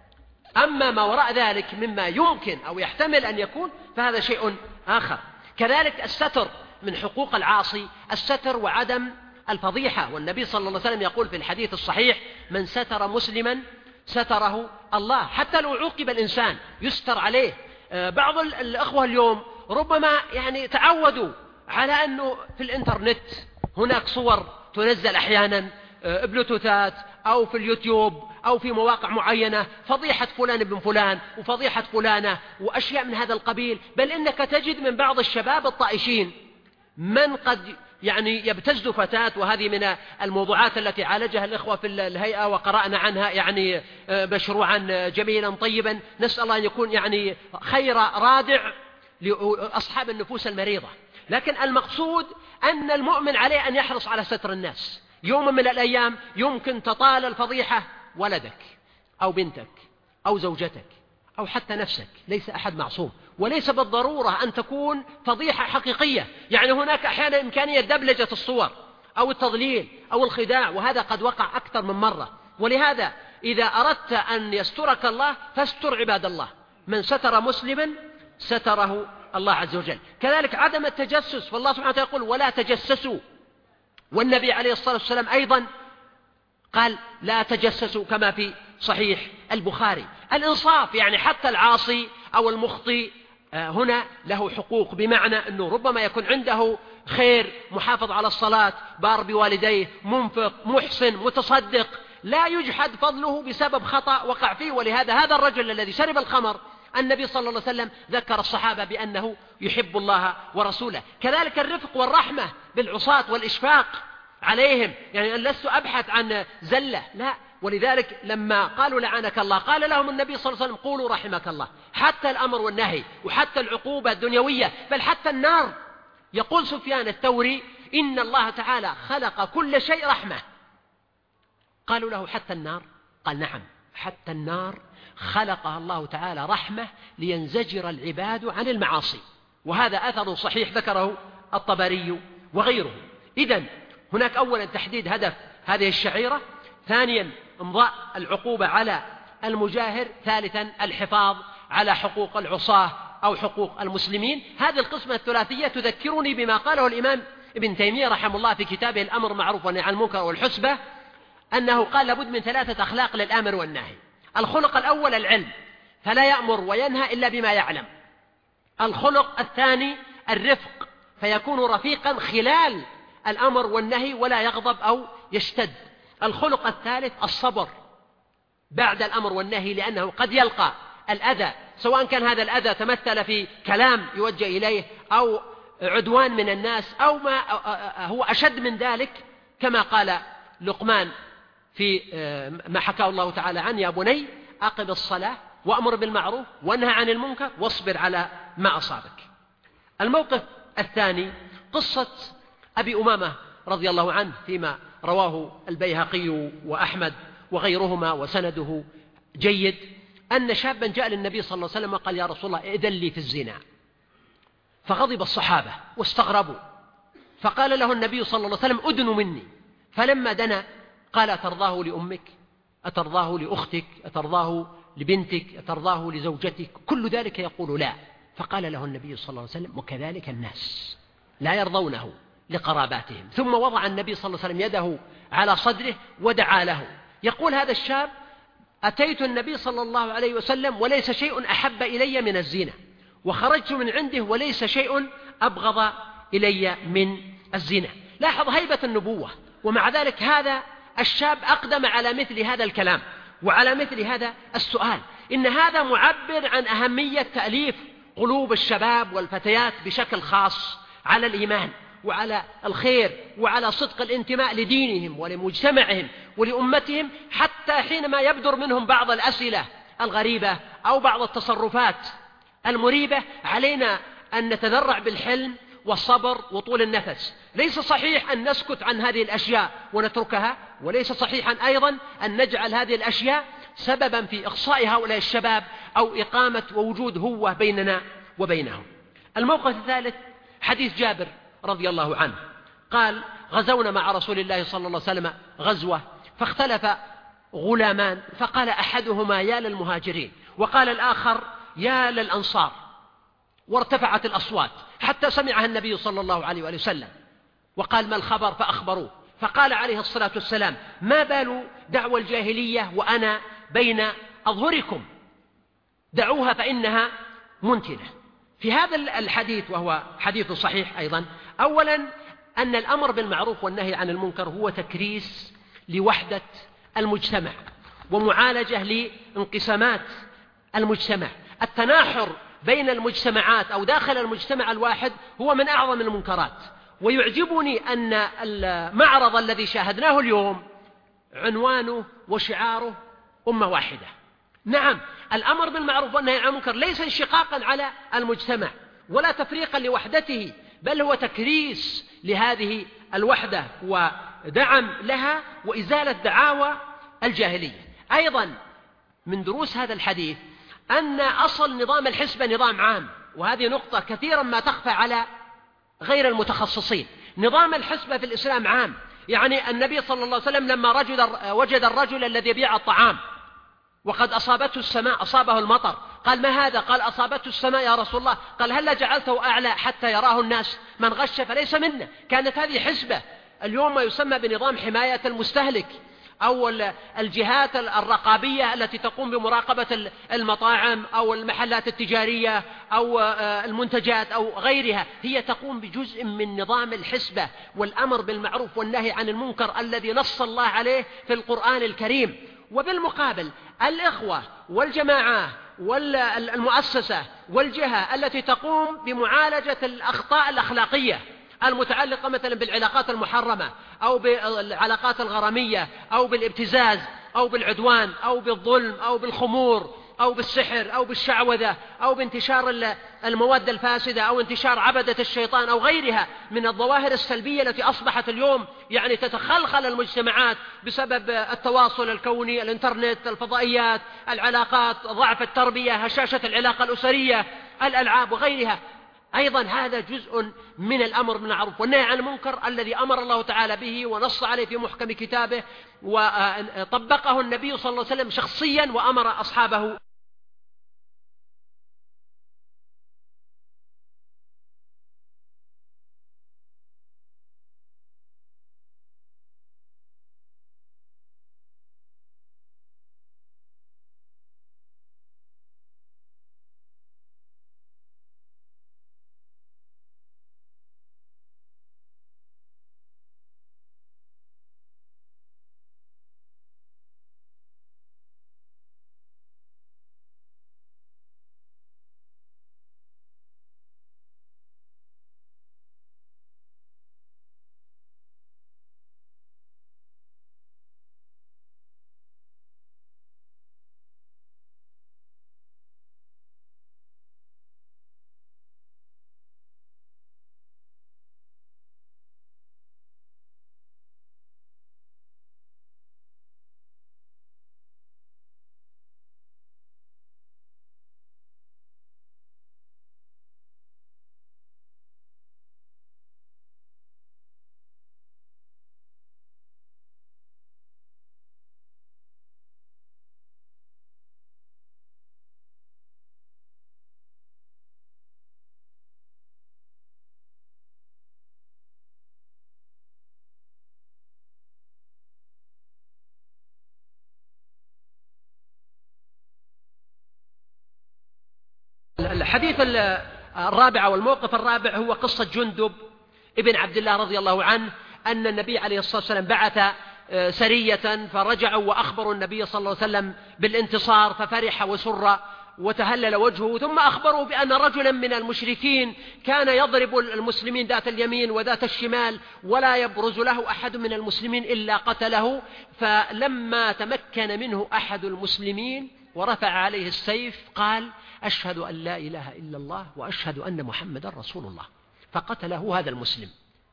أما ما وراء ذلك مما يمكن أو يحتمل أن يكون فهذا شيء آخر. كذلك الستر من حقوق العاصي، الستر وعدم الفضيحة. والنبي صلى الله عليه وسلم يقول في الحديث الصحيح من ستر مسلما ستره الله. حتى لو عوقب الإنسان يستر عليه. بعض الأخوة اليوم ربما يعني تعودوا على أنه في الإنترنت هناك صور تنزل أحيانا بلوتوثات أو في اليوتيوب أو في مواقع معينة، فضيحة فلان بن فلان وفضيحة فلانة وأشياء من هذا القبيل. بل إنك تجد من بعض الشباب الطائشين من قد يعني يبتز فتاة، وهذه من الموضوعات التي عالجها الإخوة في الهيئة وقرأنا عنها يعني مشروعا جميلا طيبا، نسأل الله أن يكون يعني خير رادع لأصحاب النفوس المريضة. لكن المقصود أن المؤمن عليه أن يحرص على ستر الناس. يوم من الأيام يمكن تطال الفضيحة ولدك أو بنتك أو زوجتك أو حتى نفسك، ليس أحد معصوم، وليس بالضرورة أن تكون فضيحة حقيقية. يعني هناك أحيانا إمكانية دبلجة الصور أو التضليل أو الخداع، وهذا قد وقع أكثر من مرة. ولهذا إذا أردت أن يسترك الله فاستر عباد الله، من ستر مسلما ستره الله عز وجل. كذلك عدم التجسس، فالله سبحانه وتعالى يقول ولا تجسسوا، والنبي عليه الصلاة والسلام أيضا قال لا تجسسوا كما في صحيح البخاري. الإنصاف، يعني حتى العاصي أو المخطئ هنا له حقوق، بمعنى أنه ربما يكون عنده خير، محافظ على الصلاة، بار بوالديه، منفق، محسن، متصدق، لا يجحد فضله بسبب خطأ وقع فيه. ولهذا هذا الرجل الذي شرب الخمر النبي صلى الله عليه وسلم ذكر الصحابة بأنه يحب الله ورسوله. كذلك الرفق والرحمة بالعصاة والإشفاق عليهم، يعني أن لست أبحث عن زلة، لا. ولذلك لما قالوا لعنك الله قال لهم النبي صلى الله عليه وسلم قولوا رحمك الله. حتى الأمر والنهي وحتى العقوبة الدنيوية، بل حتى النار. يقول سفيان الثوري إن الله تعالى خلق كل شيء رحمة. قالوا له حتى النار؟ قال نعم، حتى النار خلقها الله تعالى رحمة لينزجر العباد عن المعاصي. وهذا أثر صحيح ذكره الطبري وغيره. إذن هناك أولا تحديد هدف هذه الشعيرة، ثانيا امضاء العقوبة على المجاهر، ثالثا الحفاظ على حقوق العصاة أو حقوق المسلمين. هذه القسمة الثلاثية تذكرني بما قاله الإمام ابن تيمية رحمه الله في كتابه الأمر معروف والنهي عن المنكر والحسبة أنه قال لابد من ثلاثة أخلاق للآمر والناهي. الخلق الأول العلم، فلا يأمر وينهى إلا بما يعلم. الخلق الثاني الرفق، فيكون رفيقا خلال الأمر والنهي ولا يغضب أو يشتد. الخلق الثالث الصبر بعد الأمر والنهي، لأنه قد يلقى الأذى، سواء كان هذا الأذى تمثل في كلام يوجه إليه أو عدوان من الناس أو ما هو أشد من ذلك، كما قال لقمان في ما حكاه الله تعالى عنه: يا بني أقم الصلاة وأمر بالمعروف وانهى عن المنكر واصبر على ما أصابك. الموقف الثاني قصة أبي أمامة رضي الله عنه فيما رواه البيهقي وأحمد وغيرهما وسنده جيد، أن شابا جاء للنبي صلى الله عليه وسلم وقال: يا رسول الله ائذن لي في الزنا. فغضب الصحابة واستغربوا، فقال له النبي صلى الله عليه وسلم: أدن مني. فلما دنا قال: أترضاه لأمك؟ أترضاه لأختك؟ أترضاه لبنتك؟ أترضاه لزوجتك؟ كل ذلك يقول لا. فقال له النبي صلى الله عليه وسلم: وكذلك الناس لا يرضونه لقراباتهم. ثم وضع النبي صلى الله عليه وسلم يده على صدره ودعا له. يقول هذا الشاب: أتيت النبي صلى الله عليه وسلم وليس شيء أحب إلي من الزنا، وخرجت من عنده وليس شيء أبغض إلي من الزنا. لاحظ هيبة النبوة، ومع ذلك هذا الشاب أقدم على مثل هذا الكلام وعلى مثل هذا السؤال. إن هذا معبر عن أهمية تأليف قلوب الشباب والفتيات بشكل خاص على الإيمان وعلى الخير وعلى صدق الانتماء لدينهم ولمجتمعهم ولأمتهم، حتى حينما يبدر منهم بعض الأسئلة الغريبة أو بعض التصرفات المريبة علينا أن نتذرع بالحلم والصبر وطول النفس. ليس صحيح أن نسكت عن هذه الأشياء ونتركها، وليس صحيحا أيضا أن نجعل هذه الأشياء سببا في إقصاء هؤلاء الشباب أو إقامة ووجود هوة بيننا وبينهم. الموقف الثالث حديث جابر رضي الله عنه قال: غزونا مع رسول الله صلى الله عليه وسلم غزوة، فاختلف غلامان، فقال أحدهما: يا للمهاجرين، وقال الآخر: يا للأنصار، وارتفعت الأصوات حتى سمعها النبي صلى الله عليه وآله وسلم، وقال: ما الخبر؟ فأخبروه، فقال عليه الصلاة والسلام: ما بال دعوى الجاهلية وأنا بين أظهركم، دعوها فإنها منتنة. في هذا الحديث، وهو حديث صحيح أيضا، أولا أن الأمر بالمعروف والنهي عن المنكر هو تكريس لوحدة المجتمع ومعالجة لانقسامات المجتمع. التناحر بين المجتمعات أو داخل المجتمع الواحد هو من أعظم المنكرات. ويعجبني أن المعرض الذي شاهدناه اليوم عنوانه وشعاره أمة واحدة. نعم، الأمر بالمعروف والنهي عن المنكر ليس انشقاقا على المجتمع ولا تفريقا لوحدته، بل هو تكريس لهذه الوحدة ودعم لها وإزالة دعاوى الجاهلية. أيضا من دروس هذا الحديث أن أصل نظام الحسبة نظام عام، وهذه نقطة كثيرا ما تخفى على غير المتخصصين. نظام الحسبة في الإسلام عام، يعني النبي صلى الله عليه وسلم لما وجد الرجل الذي يبيع الطعام وقد أصابته السماء، أصابه المطر، قال: ما هذا؟ قال: أصابته السماء يا رسول الله. قال: هل جعلته أعلى حتى يراه الناس؟ من غش فليس منا. كانت هذه حسبة. اليوم ما يسمى بنظام حماية المستهلك أو الجهات الرقابية التي تقوم بمراقبة المطاعم أو المحلات التجارية أو المنتجات أو غيرها، هي تقوم بجزء من نظام الحسبة والأمر بالمعروف والنهي عن المنكر الذي نص الله عليه في القرآن الكريم. وبالمقابل الإخوة والجماعة والمؤسسة والجهة التي تقوم بمعالجة الأخطاء الأخلاقية المتعلقة مثلا بالعلاقات المحرمة أو بالعلاقات الغرامية أو بالابتزاز أو بالعدوان أو بالظلم أو بالخمور أو بالسحر أو بالشعوذة أو بانتشار المواد الفاسدة أو انتشار عبدة الشيطان أو غيرها من الظواهر السلبية التي أصبحت اليوم يعني تتخلخل المجتمعات بسبب التواصل الكوني، الإنترنت، الفضائيات، العلاقات، ضعف التربية، هشاشة العلاقة الأسرية، الألعاب وغيرها. أيضا هذا جزء من الأمر بالمعروف والنهي عن المنكر الذي أمر الله تعالى به ونص عليه في محكم كتابه وطبقه النبي صلى الله عليه وسلم شخصيا وأمر أصحابه الحديث الرابع والموقف الرابع هو قصة جندب ابن عبد الله رضي الله عنه أن النبي عليه الصلاة والسلام بعث سرية فرجعوا وأخبروا النبي صلى الله عليه وسلم بالانتصار ففرح وسر وتهلل وجهه، ثم أخبروا بأن رجلا من المشركين كان يضرب المسلمين ذات اليمين وذات الشمال ولا يبرز له أحد من المسلمين إلا قتله. فلما تمكن منه أحد المسلمين ورفع عليه السيف قال: أشهد أن لا إله إلا الله وأشهد أن محمدا رسول الله، فقتله هذا المسلم.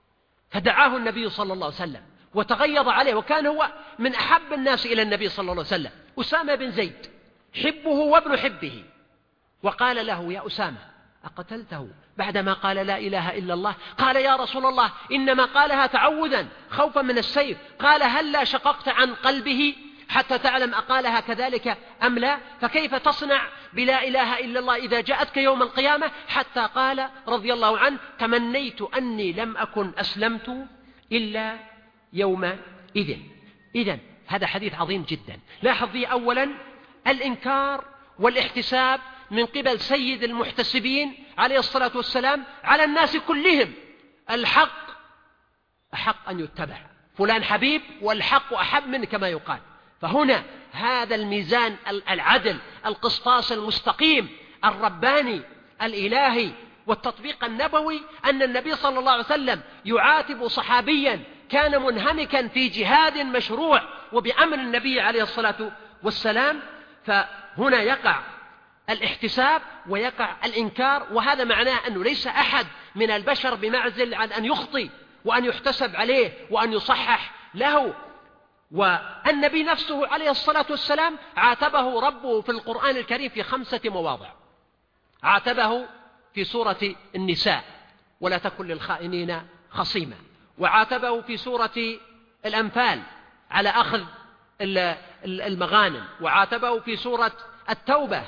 فدعاه النبي صلى الله عليه وسلم وتغيظ عليه، وكان هو من أحب الناس إلى النبي صلى الله عليه وسلم، أسامة بن زيد حبه وابن حبه، وقال له: يا أسامة أقتلته بعدما قال لا إله إلا الله؟ قال: يا رسول الله إنما قالها تعوذا خوفا من السيف. قال: هل لا شققت عن قلبه حتى تعلم أقالها كذلك أم لا؟ فكيف تصنع بلا إله إلا الله إذا جاءتك يوم القيامة؟ حتى قال رضي الله عنه: تمنيت أني لم أكن أسلمت إلا يومئذ. إذن هذا حديث عظيم جدا. لاحظ فيه أولا الإنكار والاحتساب من قبل سيد المحتسبين عليه الصلاة والسلام على الناس كلهم. الحق أحق أن يتبع، فلان حبيب والحق أحب منه كما يقال. فهنا هذا الميزان العدل، القسطاس المستقيم الرباني الإلهي والتطبيق النبوي، أن النبي صلى الله عليه وسلم يعاتب صحابيا كان منهمكا في جهاد مشروع وبأمر النبي عليه الصلاة والسلام. فهنا يقع الاحتساب ويقع الإنكار، وهذا معناه أنه ليس أحد من البشر بمعزل عن أن يخطئ وأن يحتسب عليه وأن يصحح له. والنبي نفسه عليه الصلاة والسلام عاتبه ربه في القرآن الكريم في خمسة مواضع. عاتبه في سورة النساء: ولا تكن للخائنين خصيما. وعاتبه في سورة الأنفال على أخذ المغانم. وعاتبه في سورة التوبة.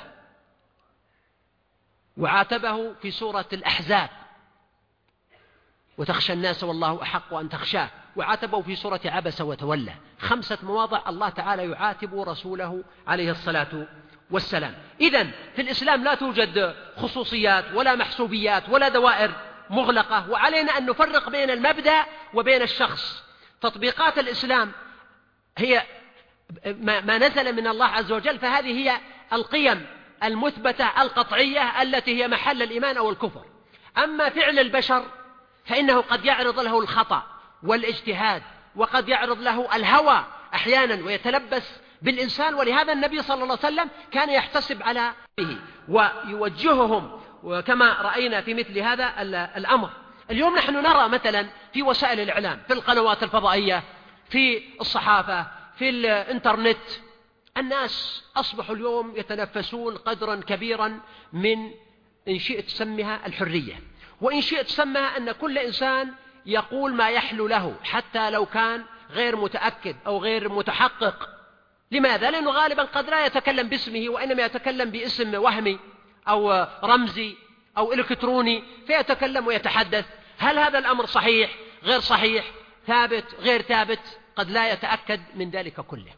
وعاتبه في سورة الأحزاب: وتخشى الناس والله أحق أن تخشاه. وعاتبه في سورة عبس وتولى. خمسة مواضع الله تعالى يعاتب رسوله عليه الصلاة والسلام. إذن في الإسلام لا توجد خصوصيات ولا محسوبيات ولا دوائر مغلقة، وعلينا أن نفرق بين المبدأ وبين الشخص. تطبيقات الإسلام هي ما نزل من الله عز وجل، فهذه هي القيم المثبتة القطعية التي هي محل الإيمان أو الكفر. أما فعل البشر فإنه قد يعرض له الخطأ والاجتهاد، وقد يعرض له الهوى أحيانا ويتلبس بالإنسان. ولهذا النبي صلى الله عليه وسلم كان يحتسب على به ويوجههم، وكما رأينا في مثل هذا الأمر. اليوم نحن نرى مثلا في وسائل الإعلام، في القنوات الفضائية، في الصحافة، في الإنترنت، الناس أصبحوا اليوم يتنفسون قدرا كبيرا من إن شئت سمها الحرية، وإن شئت سمها أن كل إنسان يقول ما يحلو له حتى لو كان غير متأكد أو غير متحقق. لماذا؟ لأنه غالبا قد لا يتكلم باسمه، وإنما يتكلم باسم وهمي أو رمزي أو إلكتروني، فيتكلم ويتحدث. هل هذا الأمر صحيح غير صحيح، ثابت غير ثابت؟ قد لا يتأكد من ذلك كله.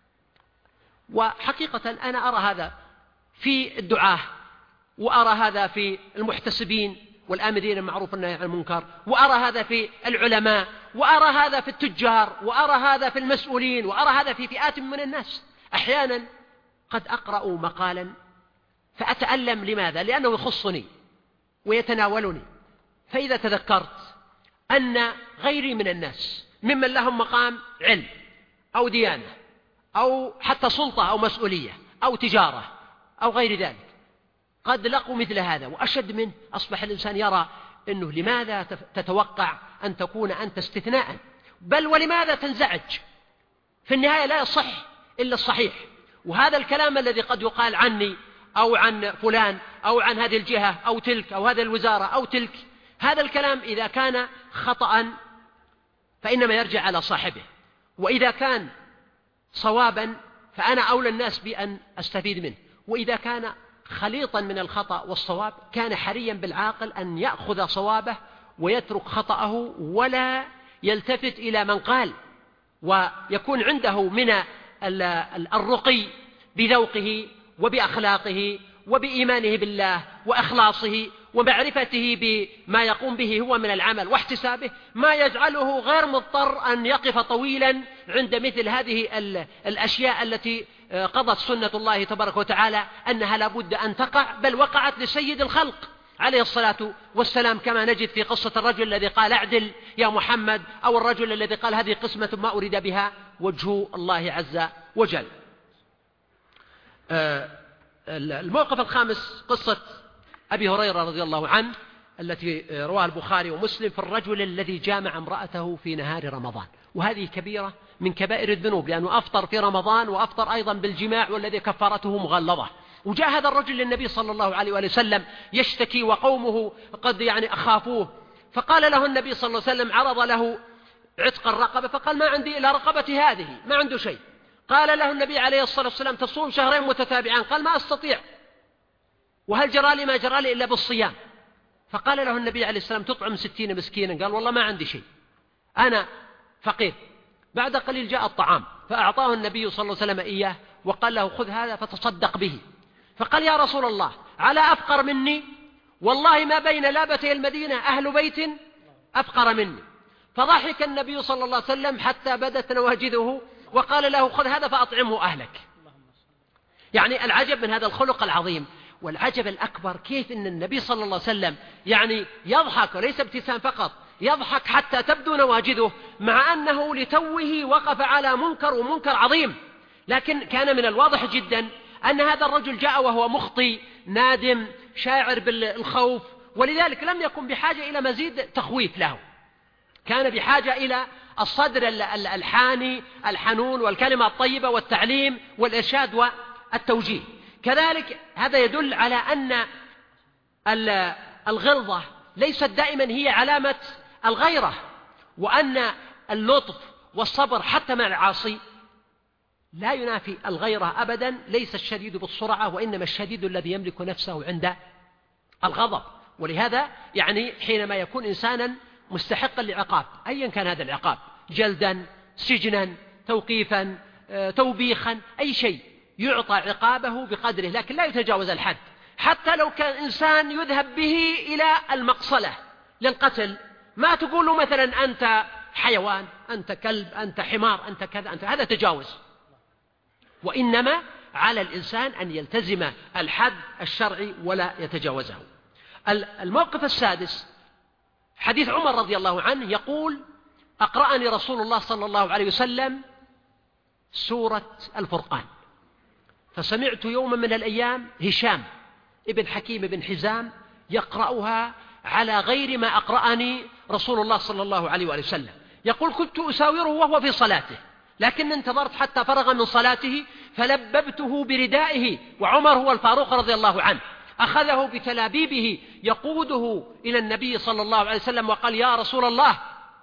وحقيقة أنا أرى هذا في الدعاة، وأرى هذا في المحتسبين والآمرين بالمعروف والنهي عن المنكر، وأرى هذا في العلماء، وأرى هذا في التجار، وأرى هذا في المسؤولين، وأرى هذا في فئات من الناس. أحيانا قد أقرأ مقالا فأتألم. لماذا؟ لأنه يخصني ويتناولني. فإذا تذكرت أن غيري من الناس ممن لهم مقام علم أو ديانة أو حتى سلطة أو مسؤولية أو تجارة أو غير ذلك قد لقوا مثل هذا وأشد منه، أصبح الإنسان يرى أنه لماذا تتوقع أن تكون أنت استثناء، بل ولماذا تنزعج؟ في النهاية لا يصح إلا الصحيح. وهذا الكلام الذي قد يقال عني أو عن فلان أو عن هذه الجهة أو تلك أو هذه الوزارة أو تلك، هذا الكلام إذا كان خطأ فإنما يرجع على صاحبه، وإذا كان صوابا فأنا أولى الناس بأن أستفيد منه، وإذا كان خليطا من الخطأ والصواب كان حريا بالعاقل أن يأخذ صوابه ويترك خطأه ولا يلتفت إلى من قال، ويكون عنده من الرقي بذوقه وبأخلاقه وبإيمانه بالله وإخلاصه ومعرفته بما يقوم به هو من العمل واحتسابه، ما يجعله غير مضطر أن يقف طويلا عند مثل هذه الأشياء التي قضت سنة الله تبارك وتعالى أنها لابد أن تقع، بل وقعت لسيد الخلق عليه الصلاة والسلام، كما نجد في قصة الرجل الذي قال اعدل يا محمد، أو الرجل الذي قال هذه قسمة ما أريد بها وجه الله عز وجل. الموقف الخامس قصة أبي هريرة رضي الله عنه التي رواها البخاري ومسلم في الرجل الذي جامع امرأته في نهار رمضان، وهذه كبيرة من كبائر الذنوب، لأنه أفطر في رمضان وأفطر أيضا بالجماع والذي كفارته مغلظة. وجاء هذا الرجل للنبي صلى الله عليه وآله وسلم يشتكي وقومه قد يعني أخافوه، فقال له النبي صلى الله عليه وسلم، عرض له عتق الرقبة، فقال ما عندي إلا رقبة هذه، ما عنده شيء. قال له النبي عليه الصلاة والسلام تصوم شهرين متتابعان، قال ما أستطيع، وهل جرى لي ما جرى لي إلا بالصيام. فقال له النبي عليه السلام تطعم ستين مسكينا، قال والله ما عندي شيء، أنا فقير. بعد قليل جاء الطعام فأعطاه النبي صلى الله عليه وسلم إياه وقال له خذ هذا فتصدق به. فقال يا رسول الله على أفقر مني؟ والله ما بين لابتي المدينة أهل بيت أفقر مني. فضحك النبي صلى الله عليه وسلم حتى بدت نواجذه وقال له خذ هذا فأطعمه أهلك. يعني العجب من هذا الخلق العظيم، والعجب الأكبر كيف أن النبي صلى الله عليه وسلم يعني يضحك، وليس ابتسام فقط، يضحك حتى تبدو نواجذه، مع أنه لتوه وقف على منكر ومنكر عظيم. لكن كان من الواضح جدا أن هذا الرجل جاء وهو مخطي نادم شاعر بالخوف، ولذلك لم يكن بحاجة إلى مزيد تخويف له، كان بحاجة إلى الصدر الحاني الحنون والكلمة الطيبة والتعليم والإرشاد والتوجيه. كذلك هذا يدل على أن الغلظة ليست دائما هي علامة الغيرة، وأن اللطف والصبر حتى مع العاصي لا ينافي الغيرة أبدا. ليس الشديد بالسرعة، وإنما الشديد الذي يملك نفسه عند الغضب. ولهذا يعني حينما يكون إنسانا مستحقا لعقاب أيا كان هذا العقاب، جلدا، سجنا، توقيفا، توبيخا، أي شيء، يعطى عقابه بقدره، لكن لا يتجاوز الحد. حتى لو كان إنسان يذهب به إلى المقصلة للقتل، ما تقول له مثلا أنت حيوان، أنت كلب، أنت حمار، أنت كذا، أنت هذا تجاوز. وإنما على الإنسان أن يلتزم الحد الشرعي ولا يتجاوزه. الموقف السادس حديث عمر رضي الله عنه يقول أقرأني رسول الله صلى الله عليه وسلم سورة الفرقان، فسمعت يوما من الأيام هشام ابن حكيم بن حزام يقرأها على غير ما أقرأني رسول الله صلى الله عليه وآله وسلم. يقول كنت أساوره وهو في صلاته، لكن انتظرت حتى فرغ من صلاته فلببته بردائه، وعمر هو الفاروق رضي الله عنه، أخذه بتلابيبه يقوده إلى النبي صلى الله عليه وسلم وقال يا رسول الله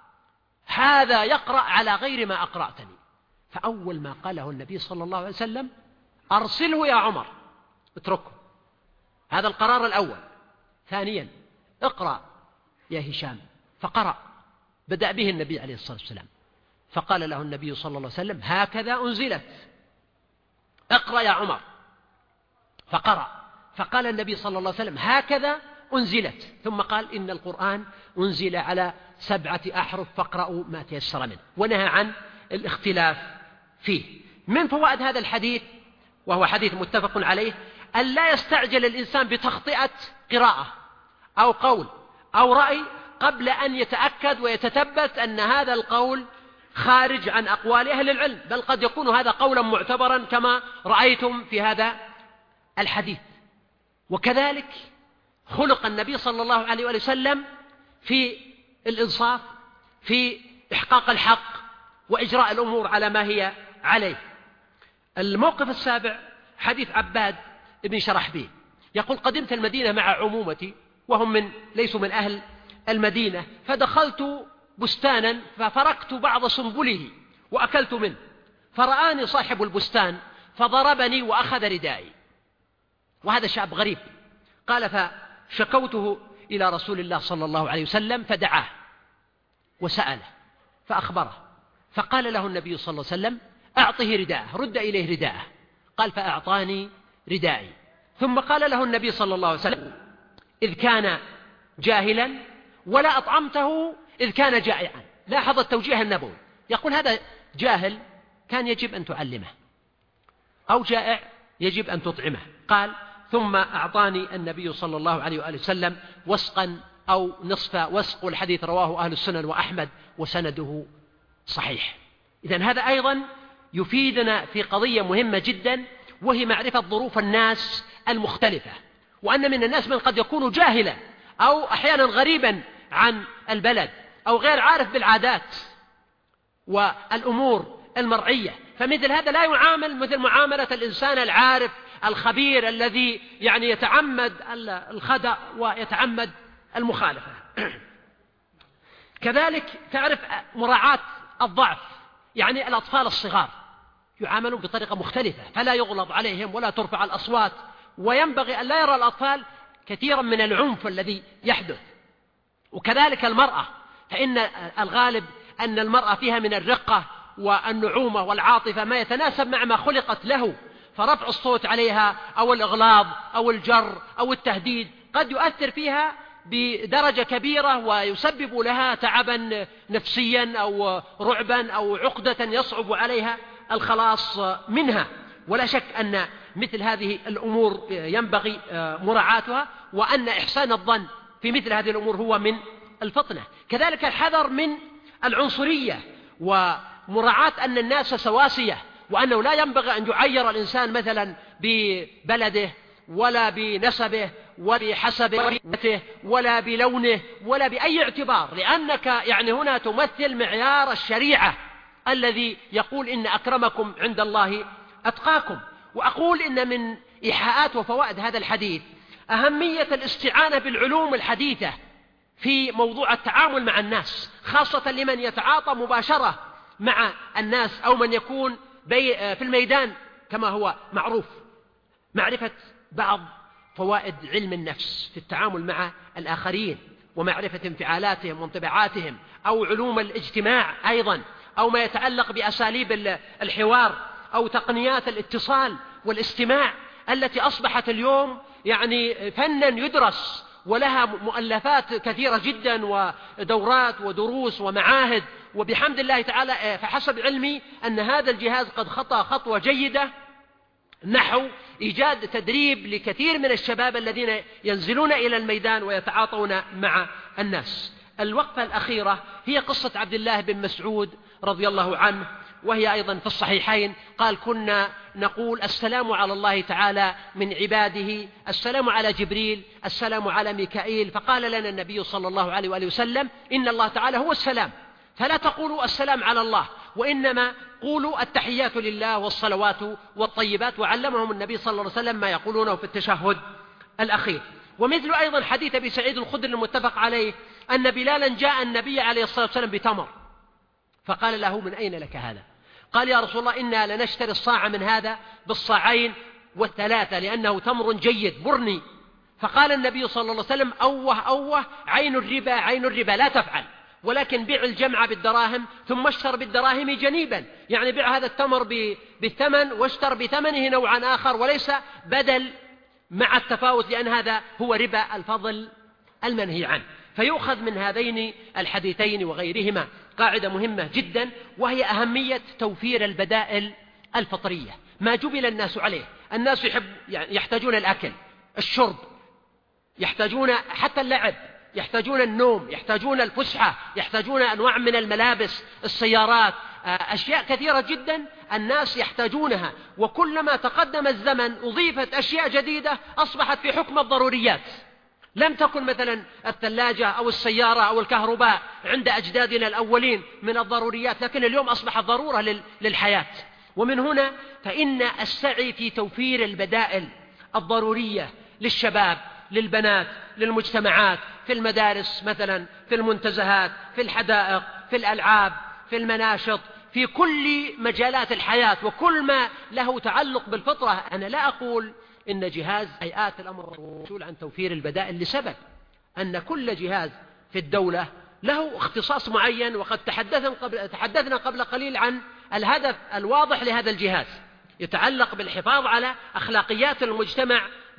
هذا يقرأ على غير ما أقرأتني. فأول ما قاله النبي صلى الله عليه وسلم أرسله يا عمر، اتركه، هذا القرار الأول. ثانيا اقرأ يا هشام، فقرأ، بدأ به النبي عليه الصلاة والسلام، فقال له النبي صلى الله عليه وسلم هكذا أنزلت، اقرأ يا عمر، فقرأ، فقال النبي صلى الله عليه وسلم هكذا أنزلت، ثم قال إن القرآن أنزل على سبعة أحرف فاقرأوا ما تيسر منه، ونهى عن الاختلاف فيه. من فوائد هذا الحديث، وهو حديث متفق عليه، أن لا يستعجل الإنسان بتخطئة قراءة أو قول أو رأي قبل أن يتأكد ويتثبت أن هذا القول خارج عن أقوال أهل العلم، بل قد يكون هذا قولا معتبرا كما رأيتم في هذا الحديث. وكذلك خلق النبي صلى الله عليه وسلم في الإنصاف، في إحقاق الحق وإجراء الأمور على ما هي عليه. الموقف السابع حديث عباد بن شرحبيل يقول قدمت المدينة مع عمومتي وهم من ليسوا من أهل المدينة، فدخلت بستانا ففرقت بعض سنبله وأكلت منه، فرآني صاحب البستان فضربني وأخذ ردائي، وهذا شاب غريب. قال فشكوته إلى رسول الله صلى الله عليه وسلم فدعاه وسأله فأخبره، فقال له النبي صلى الله عليه وسلم أعطه رداءه، رد إليه رداءه. قال فأعطاني ردائي، ثم قال له النبي صلى الله عليه وسلم إذ كان جاهلا ولا أطعمته إذ كان جائعا. لاحظ التوجيه النبوي، يقول هذا جاهل كان يجب أن تعلمه، أو جائع يجب أن تطعمه. قال ثم أعطاني النبي صلى الله عليه وآله وسلم وسقا أو نصف وسق، والحديث رواه أهل السنن وأحمد وسنده صحيح. إذن هذا أيضا يفيدنا في قضية مهمة جدا، وهي معرفة ظروف الناس المختلفة، وأن من الناس من قد يكون جاهلا أو أحيانا غريبا عن البلد أو غير عارف بالعادات والأمور المرعية، فمثل هذا لا يعامل مثل معاملة الإنسان العارف الخبير الذي يعني يتعمد الخدع ويتعمد المخالفة. كذلك تعرف مراعاة الضعف، يعني الأطفال الصغار يعاملون بطريقة مختلفة، فلا يغلظ عليهم ولا ترفع الأصوات، وينبغي أن لا يرى الأطفال كثيرا من العنف الذي يحدث. وكذلك المرأة، فإن الغالب أن المرأة فيها من الرقة والنعومة والعاطفة ما يتناسب مع ما خلقت له، فرفع الصوت عليها أو الإغلاظ أو الجر أو التهديد قد يؤثر فيها بدرجة كبيرة ويسبب لها تعبا نفسيا أو رعبا أو عقدة يصعب عليها الخلاص منها. ولا شك أن مثل هذه الأمور ينبغي مراعاتها، وأن إحسان الظن في مثل هذه الأمور هو من الفطنة. كذلك الحذر من العنصرية، ومراعاة أن الناس سواسية، وأنه لا ينبغي أن يعير الإنسان مثلا ببلده ولا بنسبه ولا بحسبه ولا بلونه ولا بأي اعتبار، لأنك يعني هنا تمثل معيار الشريعة الذي يقول إن أكرمكم عند الله أتقاكم. وأقول إن من إيحاءات وفوائد هذا الحديث أهمية الاستعانة بالعلوم الحديثة في موضوع التعامل مع الناس، خاصة لمن يتعاطى مباشرة مع الناس أو من يكون في الميدان كما هو معروف. معرفة بعض فوائد علم النفس في التعامل مع الآخرين، ومعرفة انفعالاتهم وانطباعاتهم، أو علوم الاجتماع أيضا، أو ما يتعلق بأساليب الحوار أو تقنيات الاتصال والاستماع التي أصبحت اليوم يعني فنا يدرس، ولها مؤلفات كثيرة جدا ودورات ودروس ومعاهد. وبحمد الله تعالى فحسب علمي أن هذا الجهاز قد خطى خطوة جيدة نحو إيجاد تدريب لكثير من الشباب الذين ينزلون إلى الميدان ويتعاطون مع الناس. الوقفة الأخيرة هي قصة عبد الله بن مسعود رضي الله عنه، وهي أيضا في الصحيحين. قال كنا نقول السلام على الله تعالى من عباده، السلام على جبريل، السلام على ميكائيل. فقال لنا النبي صلى الله عليه وآله وسلم إن الله تعالى هو السلام، فلا تقولوا السلام على الله، وإنما قولوا التحيات لله والصلوات والطيبات. وعلمهم النبي صلى الله عليه وسلم ما يقولونه في التشهد الأخير. ومثل أيضا حديث أبي سعيد الخدري المتفق عليه أن بلالا جاء النبي عليه الصلاة والسلام بتمر، فقال له من أين لك هذا؟ قال يا رسول الله إنا لنشتري الصاع من هذا بالصاعين والثلاثة لأنه تمر جيد برني. فقال النبي صلى الله عليه وسلم أوه أوه عين الربا عين الربا لا تفعل، ولكن بيع الجمع بالدراهم ثم اشتر بالدراهم جنيبا، يعني بيع هذا التمر بالثمن واشتر بثمنه نوعا آخر، وليس بدل مع التفاوت، لأن هذا هو ربا الفضل المنهي عنه. فيؤخذ من هذين الحديثين وغيرهما قاعدة مهمة جدا، وهي أهمية توفير البدائل الفطرية، ما جبل الناس عليه. الناس يحب يعني يحتاجون الأكل، الشرب، يحتاجون حتى اللعب، يحتاجون النوم، يحتاجون الفسحة، يحتاجون أنواع من الملابس، السيارات، أشياء كثيرة جدا الناس يحتاجونها. وكلما تقدم الزمن أضيفت أشياء جديدة أصبحت في حكم الضروريات. لم تكن مثلا الثلاجة أو السيارة أو الكهرباء عند أجدادنا الأولين من الضروريات، لكن اليوم أصبحت ضرورة للحياة. ومن هنا فإن السعي في توفير البدائل الضرورية للشباب، للبنات، للمجتمعات، في المدارس مثلا، في المنتزهات، في الحدائق، في الألعاب، في المناشط، في كل مجالات الحياة وكل ما له تعلق بالفطرة. أنا لا أقول إن جهاز هيئات الأمر مسؤول عن توفير البدائل لسبب أن كل جهاز في الدولة له اختصاص معين، وقد تحدثنا قبل, تحدثنا قبل قليل عن الهدف الواضح لهذا الجهاز يتعلق بالحفاظ على أخلاقيات المجتمع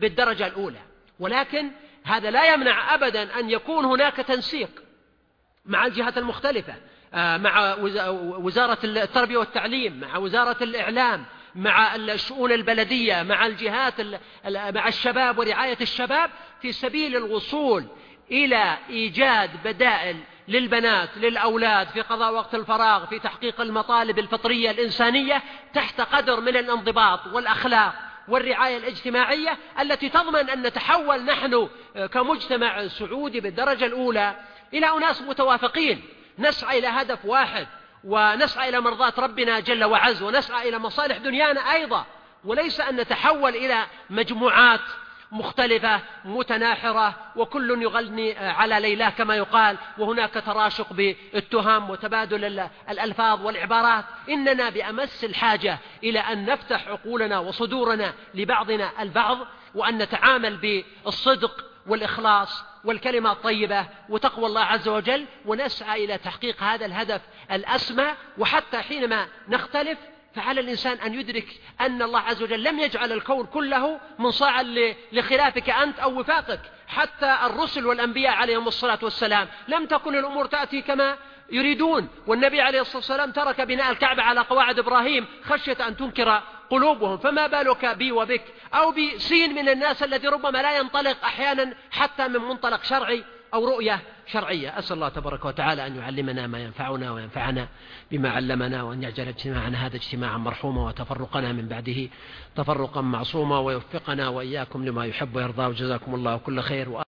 بالدرجة الأولى، ولكن هذا لا يمنع أبدا أن يكون هناك تنسيق مع الجهات المختلفة، مع وزارة التربية والتعليم، مع وزارة الإعلام، مع الشؤون البلدية، مع الجهات مع الشباب ورعاية الشباب، في سبيل الوصول إلى إيجاد بدائل للبنات للأولاد في قضاء وقت الفراغ، في تحقيق المطالب الفطرية الإنسانية تحت قدر من الانضباط والأخلاق والرعاية الاجتماعية التي تضمن أن نتحول نحن كمجتمع سعودي بالدرجة الأولى إلى أناس متوافقين، نسعى إلى هدف واحد، ونسعى إلى مرضاة ربنا جل وعز، ونسعى إلى مصالح دنيانا أيضا، وليس أن نتحول إلى مجموعات مختلفة متناحرة وكل يغني على ليلاه كما يقال، وهناك تراشق بالتهم وتبادل الألفاظ والعبارات. إننا بأمس الحاجة إلى أن نفتح عقولنا وصدورنا لبعضنا البعض، وأن نتعامل بالصدق والإخلاص والكلمة الطيبة وتقوى الله عز وجل، ونسعى إلى تحقيق هذا الهدف الأسمى. وحتى حينما نختلف فعلى الإنسان أن يدرك أن الله عز وجل لم يجعل الكون كله منصاعا لخلافك أنت أو وفاقك. حتى الرسل والأنبياء عليهم الصلاة والسلام لم تكن الأمور تأتي كما يريدون، والنبي عليه الصلاة والسلام ترك بناء الكعبة على قواعد إبراهيم خشية أن تنكر قلوبهم، فما بالك بي وبك أو بسين من الناس الذي ربما لا ينطلق أحيانا حتى من منطلق شرعي أو رؤية شرعية. أسأل الله تبارك وتعالى أن يعلمنا ما ينفعنا وينفعنا بما علمنا، وأن يجعل اجتماعنا هذا اجتماعا مرحوما وتفرقنا من بعده تفرقا معصوما، ويوفقنا وإياكم لما يحب ويرضى، وجزاكم الله كل خير.